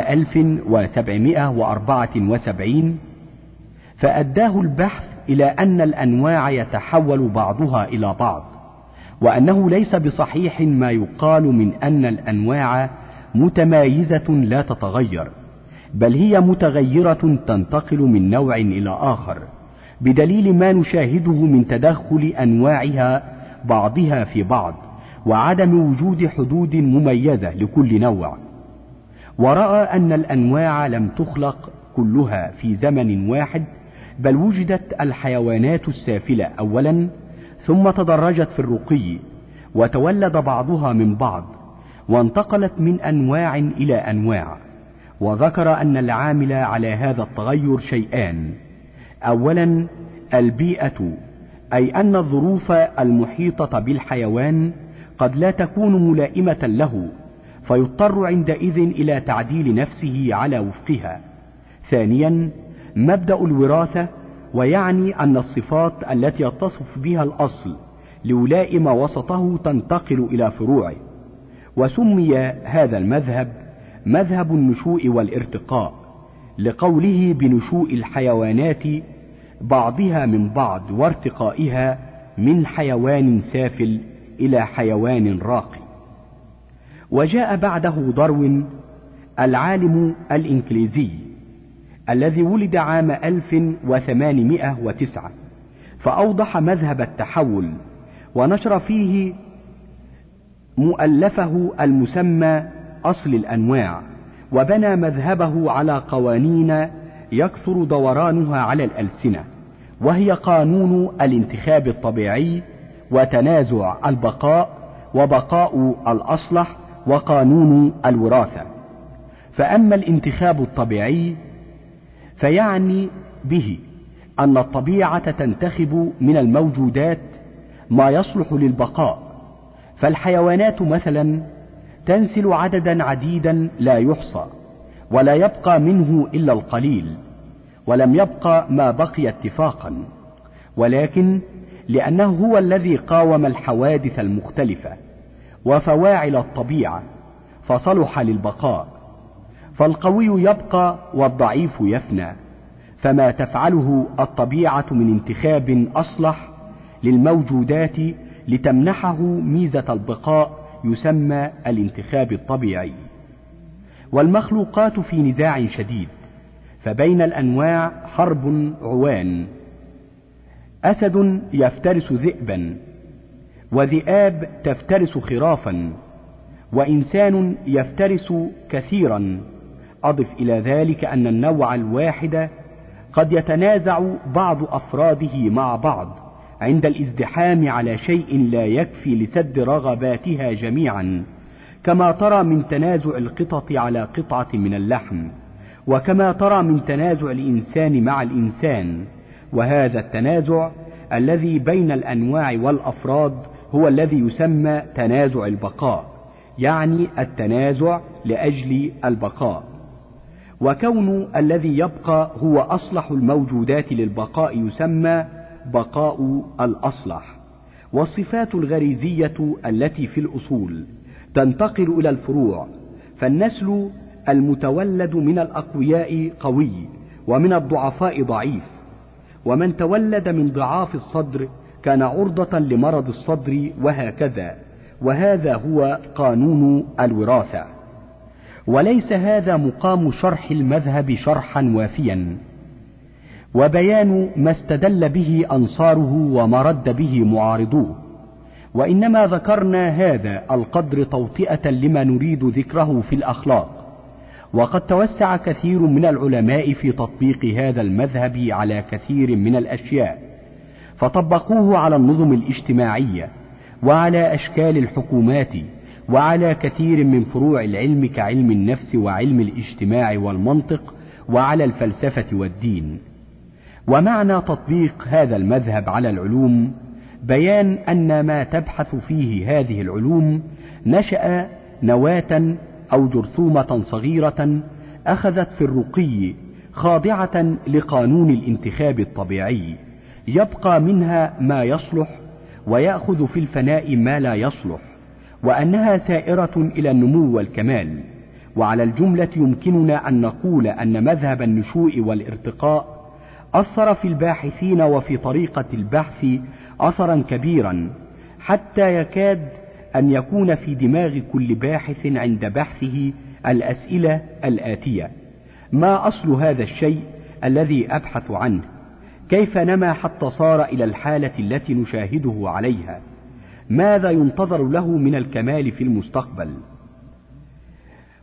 1774، فأداه البحث إلى أن الأنواع يتحول بعضها إلى بعض، وأنه ليس بصحيح ما يقال من أن الأنواع متمايزة لا تتغير، بل هي متغيرة تنتقل من نوع إلى آخر، بدليل ما نشاهده من تدخل أنواعها بعضها في بعض، وعدم وجود حدود مميزة لكل نوع. ورأى أن الأنواع لم تخلق كلها في زمن واحد، بل وجدت الحيوانات السافلة أولا، ثم تدرجت في الرقي، وتولد بعضها من بعض، وانتقلت من أنواع إلى أنواع. وذكر أن العامل على هذا التغير شيئان: أولا البيئة، أي أن الظروف المحيطة بالحيوان قد لا تكون ملائمة له، فيضطر عندئذ إلى تعديل نفسه على وفقها. ثانيا مبدأ الوراثة، ويعني أن الصفات التي يتصف بها الأصل ليلائم وسطه تنتقل إلى فروعه. وسمي هذا المذهب مذهب النشوء والارتقاء، لقوله بنشوء الحيوانات بعضها من بعض، وارتقائها من حيوان سافل إلى حيوان راقي. وجاء بعده داروين العالم الإنجليزي الذي ولد عام 1809، فأوضح مذهب التحول، ونشر فيه مؤلفه المسمى أصل الأنواع، وبنى مذهبه على قوانين يكثر دورانها على الألسنة، وهي قانون الانتخاب الطبيعي، وتنازع البقاء، وبقاء الأصلح، وقانون الوراثة. فأما الانتخاب الطبيعي فيعني به أن الطبيعة تنتخب من الموجودات ما يصلح للبقاء، فالحيوانات مثلا تنسل عددا عديدا لا يحصى، ولا يبقى منه إلا القليل، ولم يبقى ما بقي اتفاقا، ولكن لأنه هو الذي قاوم الحوادث المختلفة وفواعل الطبيعة فصلح للبقاء. فالقوي يبقى والضعيف يفنى، فما تفعله الطبيعة من انتخاب أصلح للموجودات لتمنحه ميزة البقاء يسمى الانتخاب الطبيعي. والمخلوقات في نزاع شديد، فبين الأنواع حرب عوان، أسد يفترس ذئبا، وذئاب تفترس خرافا، وإنسان يفترس كثيرا. أضف إلى ذلك أن النوع الواحد قد يتنازع بعض أفراده مع بعض عند الازدحام على شيء لا يكفي لسد رغباتها جميعا، كما ترى من تنازع القطط على قطعة من اللحم، وكما ترى من تنازع الإنسان مع الإنسان. وهذا التنازع الذي بين الأنواع والأفراد هو الذي يسمى تنازع البقاء، يعني التنازع لأجل البقاء. وكون الذي يبقى هو أصلح الموجودات للبقاء يسمى بقاء الأصلح. والصفات الغريزية التي في الأصول تنتقل إلى الفروع، فالنسل المتولد من الأقوياء قوي، ومن الضعفاء ضعيف، ومن تولد من ضعاف الصدر كان عرضة لمرض الصدر، وهكذا. وهذا هو قانون الوراثة. وليس هذا مقام شرح المذهب شرحا وافيا وبيان ما استدل به أنصاره وما رد به معارضوه، وإنما ذكرنا هذا القدر توطئة لما نريد ذكره في الأخلاق. وقد توسع كثير من العلماء في تطبيق هذا المذهب على كثير من الأشياء، فطبقوه على النظم الاجتماعية، وعلى أشكال الحكومات، وعلى كثير من فروع العلم كعلم النفس وعلم الاجتماع والمنطق، وعلى الفلسفة والدين. ومعنى تطبيق هذا المذهب على العلوم بيان أن ما تبحث فيه هذه العلوم نشأ نواة أو جرثومة صغيرة أخذت في الرقي خاضعة لقانون الانتخاب الطبيعي، يبقى منها ما يصلح ويأخذ في الفناء ما لا يصلح، وأنها سائرة إلى النمو والكمال. وعلى الجملة يمكننا أن نقول أن مذهب النشوء والارتقاء أثر في الباحثين وفي طريقة البحث أثرا كبيرا، حتى يكاد أن يكون في دماغ كل باحث عند بحثه الأسئلة الآتية: ما أصل هذا الشيء الذي أبحث عنه؟ كيف نما حتى صار إلى الحالة التي نشاهده عليها؟ ماذا ينتظر له من الكمال في المستقبل؟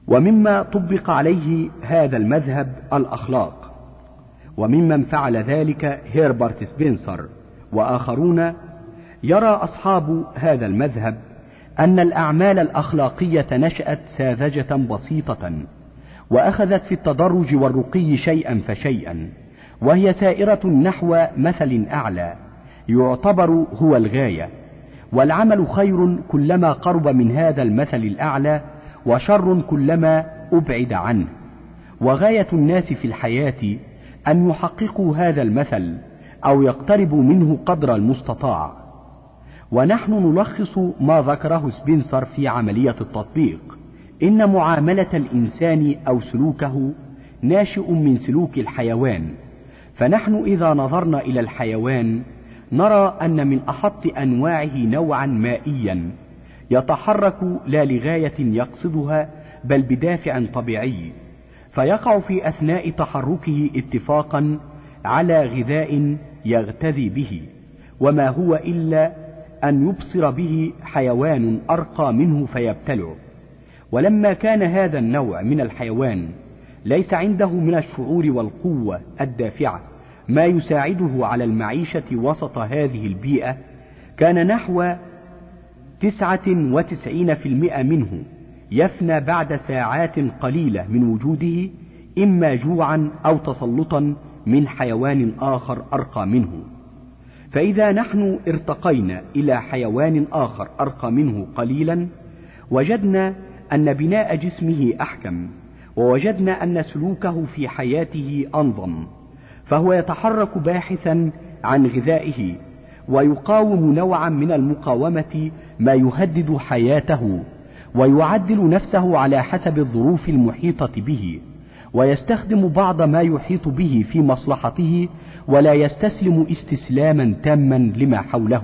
ومما طبق عليه هذا المذهب الأخلاق، وممن فعل ذلك هيربرت سبنسر وآخرون. يرى أصحاب هذا المذهب أن الأعمال الأخلاقية نشأت ساذجة بسيطة، وأخذت في التدرج والرقي شيئا فشيئا، وهي سائرة نحو مثل أعلى يعتبر هو الغاية، والعمل خير كلما قرب من هذا المثل الأعلى، وشر كلما أبعد عنه. وغاية الناس في الحياة أن يحققوا هذا المثل أو يقتربوا منه قدر المستطاع. ونحن نلخص ما ذكره سبنسر في عملية التطبيق: إن معاملة الإنسان أو سلوكه ناشئ من سلوك الحيوان، فنحن إذا نظرنا إلى الحيوان نرى أن من أحط أنواعه نوعا مائيا يتحرك لا لغاية يقصدها بل بدافع طبيعي، فيقع في أثناء تحركه اتفاقا على غذاء يغتذي به، وما هو إلا أن يبصر به حيوان أرقى منه فيبتلعه. ولما كان هذا النوع من الحيوان ليس عنده من الشعور والقوة الدافعة ما يساعده على المعيشة وسط هذه البيئة، كان نحو 99% منه يفنى بعد ساعات قليلة من وجوده، إما جوعا أو تسلطا من حيوان آخر أرقى منه. فإذا نحن ارتقينا إلى حيوان آخر أرقى منه قليلا، وجدنا أن بناء جسمه أحكم، ووجدنا أن سلوكه في حياته أنظم، فهو يتحرك باحثا عن غذائه، ويقاوم نوعا من المقاومة ما يهدد حياته، ويعدل نفسه على حسب الظروف المحيطة به، ويستخدم بعض ما يحيط به في مصلحته، ولا يستسلم استسلاما تاما لما حوله.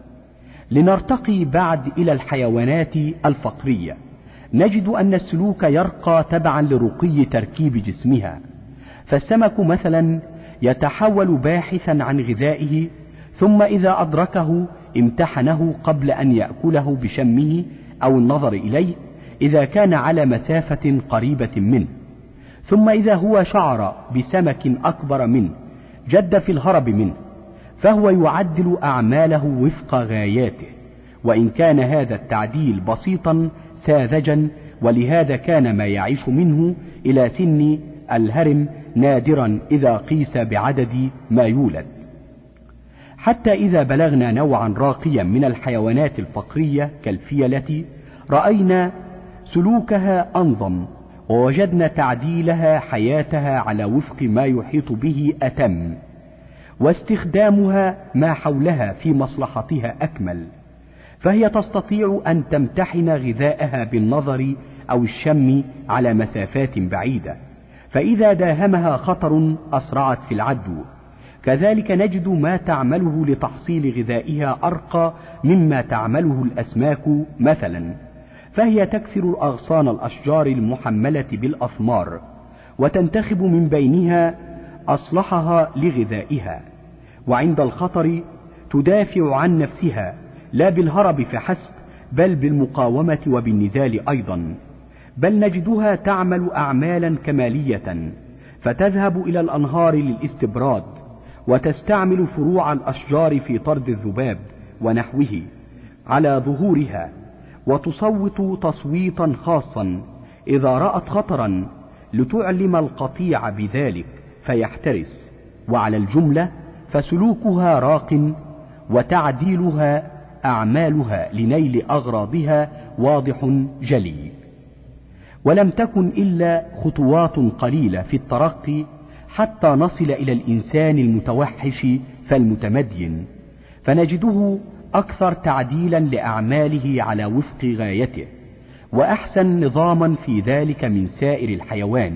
لنرتقي بعد إلى الحيوانات الفقرية، نجد أن السلوك يرقى تبعا لرقي تركيب جسمها. فالسمك مثلا يتحول باحثا عن غذائه، ثم إذا أدركه امتحنه قبل أن يأكله بشمه أو النظر إليه إذا كان على مسافة قريبة منه، ثم إذا هو شعر بسمك أكبر منه جد في الهرب منه، فهو يعدل أعماله وفق غاياته، وإن كان هذا التعديل بسيطا ساذجا، ولهذا كان ما يعيش منه إلى سن الهرم نادرا إذا قيس بعدد ما يولد. حتى إذا بلغنا نوعا راقيا من الحيوانات الفقرية كالفيلة، رأينا سلوكها أنظم، ووجدنا تعديلها حياتها على وفق ما يحيط به أتم، واستخدامها ما حولها في مصلحتها أكمل، فهي تستطيع أن تمتحن غذاءها بالنظر أو الشم على مسافات بعيدة، فإذا داهمها خطر أسرعت في العدو. كذلك نجد ما تعمله لتحصيل غذائها أرقى مما تعمله الأسماك مثلا، فهي تكسر أغصان الأشجار المحملة بالأثمار، وتنتخب من بينها أصلحها لغذائها، وعند الخطر تدافع عن نفسها لا بالهرب فحسب، بل بالمقاومة وبالنزال أيضا. بل نجدها تعمل أعمالا كمالية، فتذهب إلى الأنهار للاستبراد، وتستعمل فروع الأشجار في طرد الذباب ونحوه على ظهورها، وتصوت تصويتا خاصا إذا رأت خطرا لتعلم القطيع بذلك فيحترس. وعلى الجملة فسلوكها راق، وتعديلها أعمالها لنيل أغراضها واضح جلي. ولم تكن إلا خطوات قليلة في الترقي حتى نصل إلى الإنسان المتوحش فالمتمدين، فنجده أكثر تعديلا لأعماله على وفق غايته، وأحسن نظاما في ذلك من سائر الحيوان.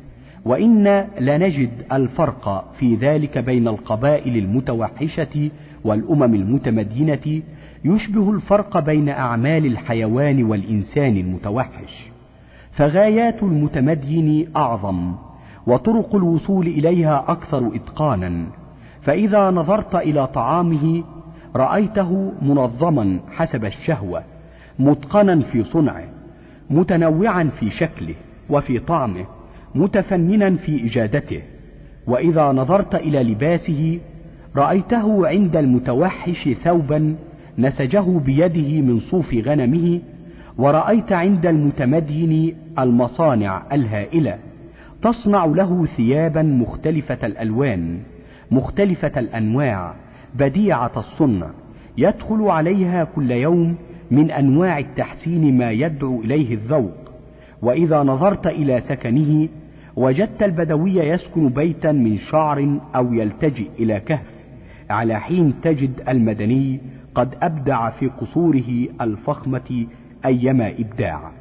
وإن لنجد الفرق في ذلك بين القبائل المتوحشة والأمم المتمدينة يشبه الفرق بين أعمال الحيوان والإنسان المتوحش، فغايات المتمدين أعظم، وطرق الوصول إليها أكثر إتقانا. فإذا نظرت إلى طعامه رأيته منظما حسب الشهوة، متقنا في صنعه، متنوعا في شكله، وفي طعمه، متفننا في إجادته. وإذا نظرت إلى لباسه رأيته عند المتوحش ثوبا نسجه بيده من صوف غنمه، ورأيت عند المتمدين المصانع الهائلة تصنع له ثيابا مختلفة الألوان مختلفة الأنواع بديعة الصنع، يدخل عليها كل يوم من أنواع التحسين ما يدعو إليه الذوق. وإذا نظرت إلى سكنه وجدت البدوي يسكن بيتا من شعر أو يلتجئ إلى كهف، على حين تجد المدني قد أبدع في قصوره الفخمة أيما إبداع.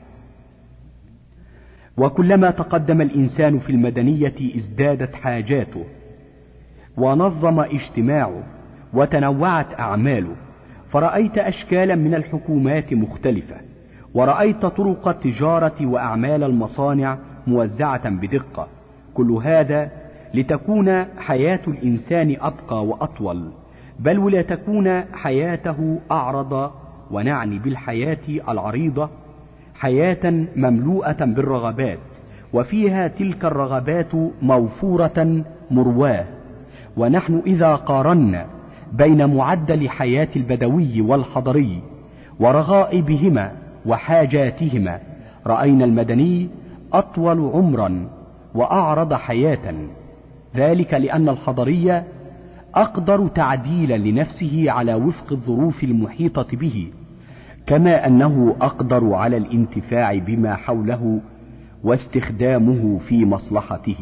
وكلما تقدم الإنسان في المدنية ازدادت حاجاته ونظم اجتماعه وتنوعت أعماله، فرأيت أشكالا من الحكومات مختلفة، ورأيت طرق التجارة وأعمال المصانع موزعة بدقة. كل هذا لتكون حياة الإنسان أبقى وأطول، بل ولتكون حياته أعرض، ونعني بالحياة العريضة حياة مملوءة بالرغبات، وفيها تلك الرغبات موفورة مرواه. ونحن إذا قارنا بين معدل حياة البدوي والحضري ورغائبهما وحاجاتهما، رأينا المدني أطول عمرا وأعرض حياة، ذلك لأن الحضري أقدر تعديلا لنفسه على وفق الظروف المحيطة به، كما أنه أقدر على الانتفاع بما حوله واستخدامه في مصلحته.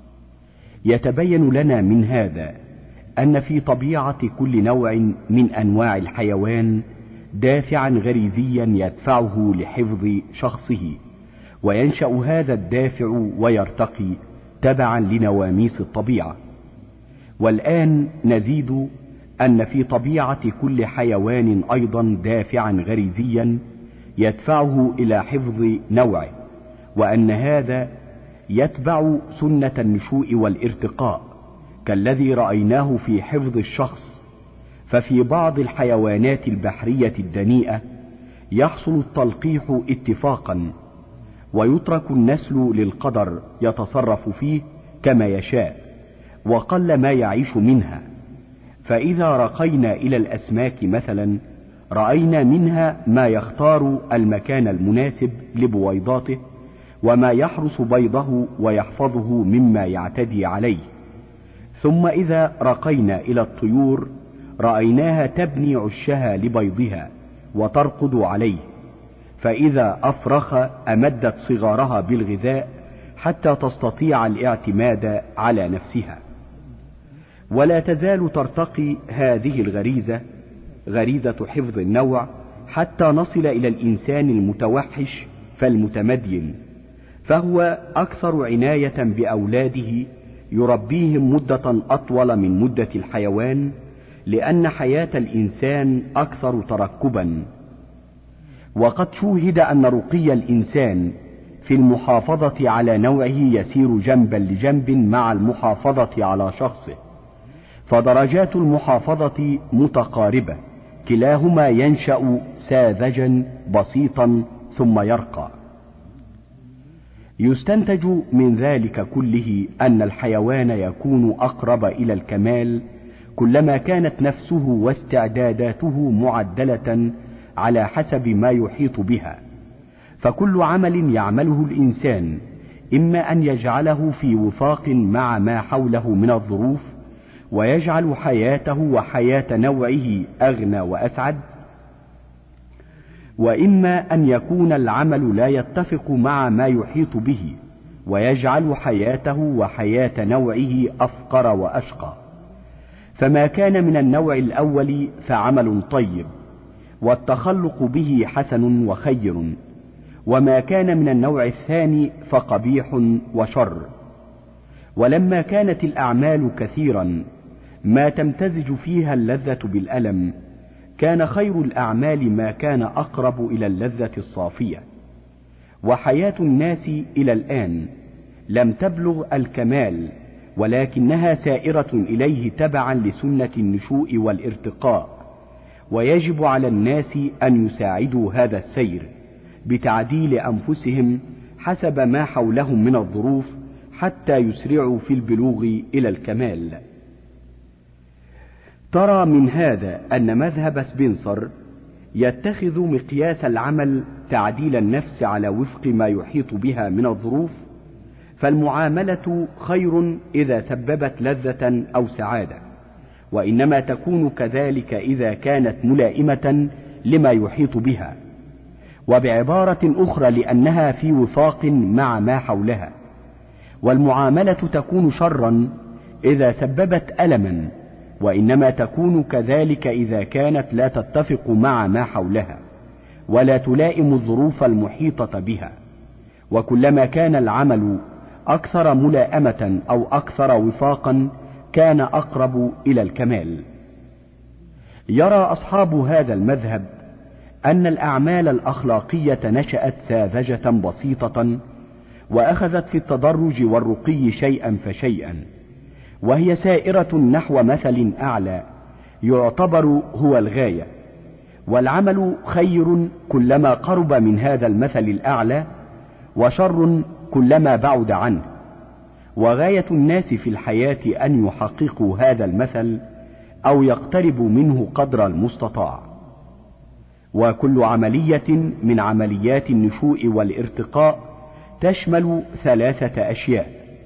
يتبين لنا من هذا أن في طبيعة كل نوع من أنواع الحيوان دافعا غريزيا يدفعه لحفظ شخصه، وينشأ هذا الدافع ويرتقي تبعا لنواميس الطبيعة. والآن نزيد أن في طبيعة كل حيوان أيضا دافعا غريزيا يدفعه إلى حفظ نوعه، وأن هذا يتبع سنة النشوء والارتقاء كالذي رأيناه في حفظ الشخص. ففي بعض الحيوانات البحرية الدنيئة يحصل التلقيح اتفاقا، ويترك النسل للقدر يتصرف فيه كما يشاء، وقل ما يعيش منها. فإذا رقينا إلى الأسماك مثلا رأينا منها ما يختار المكان المناسب لبويضاته، وما يحرس بيضه ويحفظه مما يعتدي عليه. ثم إذا رقينا إلى الطيور رأيناها تبني عشها لبيضها وترقد عليه، فإذا أفرخ أمدت صغارها بالغذاء حتى تستطيع الاعتماد على نفسها. ولا تزال ترتقي هذه الغريزة، غريزة حفظ النوع، حتى نصل إلى الإنسان المتوحش فالمتمدين، فهو أكثر عناية بأولاده، يربيهم مدة أطول من مدة الحيوان، لأن حياة الإنسان أكثر تركبا. وقد شوهد أن رقي الإنسان في المحافظة على نوعه يسير جنبا لجنب مع المحافظة على شخصه، فدرجات المحافظة متقاربة، كلاهما ينشأ ساذجا بسيطا ثم يرقى. يستنتج من ذلك كله أن الحيوان يكون أقرب إلى الكمال كلما كانت نفسه واستعداداته معدلة على حسب ما يحيط بها. فكل عمل يعمله الإنسان إما أن يجعله في وفاق مع ما حوله من الظروف ويجعل حياته وحياة نوعه أغنى وأسعد، وإما أن يكون العمل لا يتفق مع ما يحيط به ويجعل حياته وحياة نوعه أفقر وأشقى. فما كان من النوع الأول فعمل طيب والتخلق به حسن وخير، وما كان من النوع الثاني فقبيح وشر. ولما كانت الأعمال كثيرا ما تمتزج فيها اللذة بالألم، كان خير الأعمال ما كان أقرب إلى اللذة الصافية. وحياة الناس إلى الآن لم تبلغ الكمال، ولكنها سائرة إليه تبعا لسنة النشوء والارتقاء، ويجب على الناس أن يساعدوا هذا السير بتعديل أنفسهم حسب ما حولهم من الظروف حتى يسرعوا في البلوغ إلى الكمال. ترى من هذا أن مذهب سبنسر يتخذ مقياس العمل تعديل النفس على وفق ما يحيط بها من الظروف، فالمعاملة خير إذا سببت لذة أو سعادة، وإنما تكون كذلك إذا كانت ملائمة لما يحيط بها، وبعبارة أخرى لأنها في وفاق مع ما حولها. والمعاملة تكون شرا إذا سببت ألما، وإنما تكون كذلك إذا كانت لا تتفق مع ما حولها ولا تلائم الظروف المحيطة بها. وكلما كان العمل أكثر ملائمة أو أكثر وفاقا كان أقرب إلى الكمال. يرى أصحاب هذا المذهب أن الأعمال الأخلاقية نشأت ساذجة بسيطة، وأخذت في التدرج والرقي شيئا فشيئا، وهي سائرة نحو مثل أعلى يعتبر هو الغاية، والعمل خير كلما قرب من هذا المثل الأعلى، وشر كلما بعد عنه. وغاية الناس في الحياة أن يحققوا هذا المثل أو يقتربوا منه قدر المستطاع. وكل عملية من عمليات النشوء والارتقاء تشمل 3 أشياء: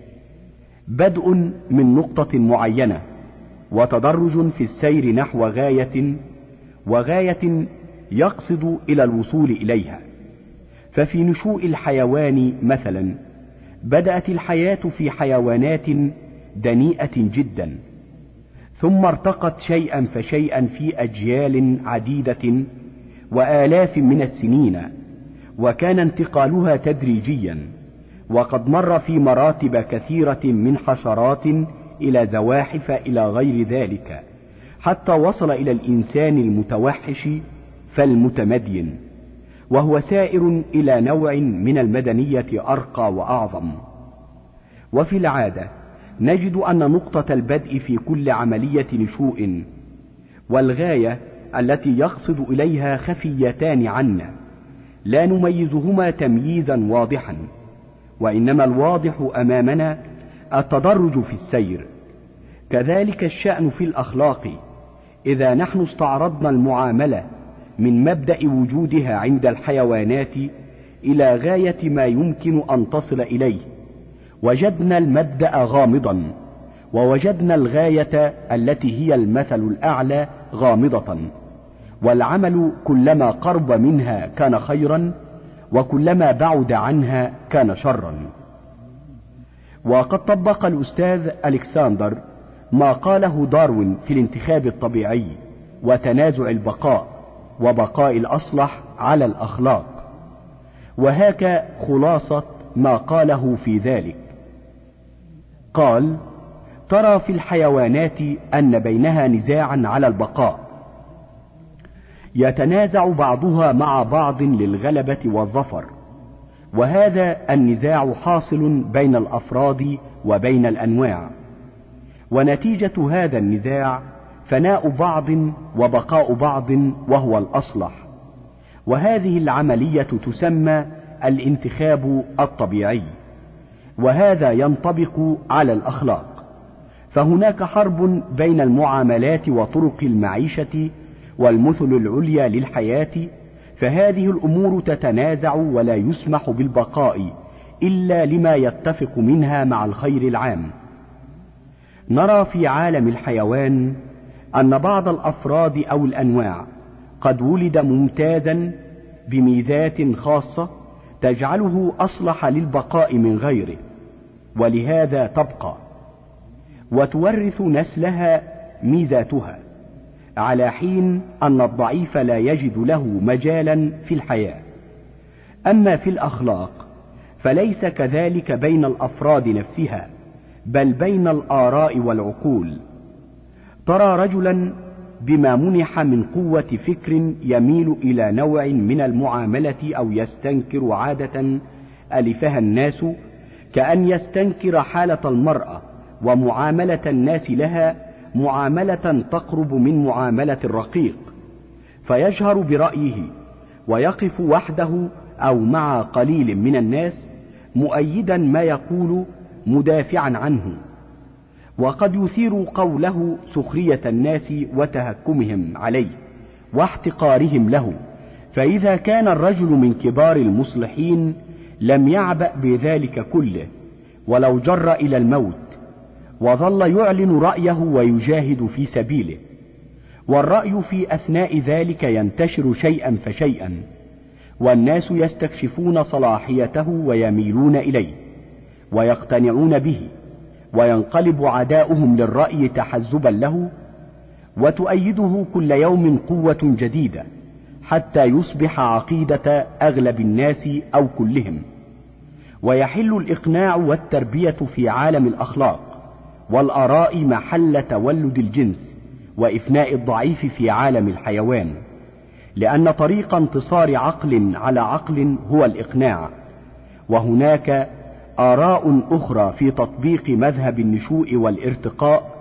بدء من نقطة معينة، وتدرج في السير نحو غاية، وغاية يقصد إلى الوصول إليها. ففي نشوء الحيوان مثلا بدأت الحياة في حيوانات دنيئة جدا، ثم ارتقت شيئا فشيئا في أجيال عديدة وآلاف من السنين، وكان انتقالها تدريجيا، وقد مر في مراتب كثيرة من حشرات إلى زواحف إلى غير ذلك، حتى وصل إلى الإنسان المتوحش فالمتمدين، وهو سائر إلى نوع من المدنية أرقى وأعظم. وفي العادة نجد أن نقطة البدء في كل عملية نشوء والغاية التي يقصد إليها خفيتان عنا، لا نميزهما تمييزا واضحا، وإنما الواضح أمامنا التدرج في السير. كذلك الشأن في الأخلاق، إذا نحن استعرضنا المعاملة من مبدأ وجودها عند الحيوانات إلى غاية ما يمكن أن تصل إليه، وجدنا المبدأ غامضا، ووجدنا الغاية التي هي المثل الأعلى غامضة، والعمل كلما قرب منها كان خيرا، وكلما بعد عنها كان شرا. وقد طبق الأستاذ ألكسندر ما قاله داروين في الانتخاب الطبيعي وتنازع البقاء وبقاء الأصلح على الأخلاق، وهاك خلاصة ما قاله في ذلك. قال: ترى في الحيوانات أن بينها نزاعا على البقاء، يتنازع بعضها مع بعض للغلبة والظفر، وهذا النزاع حاصل بين الأفراد وبين الأنواع، ونتيجة هذا النزاع فناء بعض وبقاء بعض وهو الأصلح، وهذه العملية تسمى الانتخاب الطبيعي، وهذا ينطبق على الأخلاق. فهناك حرب بين المعاملات وطرق المعيشة والمثل العليا للحياة، فهذه الأمور تتنازع ولا يسمح بالبقاء إلا لما يتفق منها مع الخير العام. نرى في عالم الحيوان أن بعض الأفراد أو الأنواع قد ولد ممتازا بميزات خاصة تجعله أصلح للبقاء من غيره، ولهذا تبقى وتورث نسلها ميزاتها، على حين أن الضعيف لا يجد له مجالا في الحياة. أما في الأخلاق فليس كذلك بين الأفراد نفسها، بل بين الآراء والعقول. ترى رجلا بما منح من قوة فكر يميل إلى نوع من المعاملة أو يستنكر عادة ألفها الناس، كأن يستنكر حالة المرأة ومعاملة الناس لها معاملة تقرب من معاملة الرقيق، فيجهر برأيه ويقف وحده أو مع قليل من الناس، مؤيدا ما يقول مدافعا عنه، وقد يثير قوله سخرية الناس وتهكمهم عليه واحتقارهم له. فإذا كان الرجل من كبار المصلحين لم يعبأ بذلك كله ولو جر إلى الموت، وظل يعلن رأيه ويجاهد في سبيله، والرأي في أثناء ذلك ينتشر شيئا فشيئا، والناس يستكشفون صلاحيته ويميلون إليه ويقتنعون به، وينقلب عداؤهم للرأي تحزبا له، وتؤيده كل يوم قوة جديدة حتى يصبح عقيدة أغلب الناس أو كلهم. ويحل الإقناع والتربية في عالم الأخلاق والآراء محل تولد الجنس وإفناء الضعيف في عالم الحيوان، لأن طريق انتصار عقل على عقل هو الإقناع. وهناك آراء أخرى في تطبيق مذهب النشوء والارتقاء،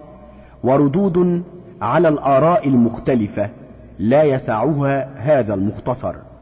وردود على الآراء المختلفة لا يسعها هذا المختصر.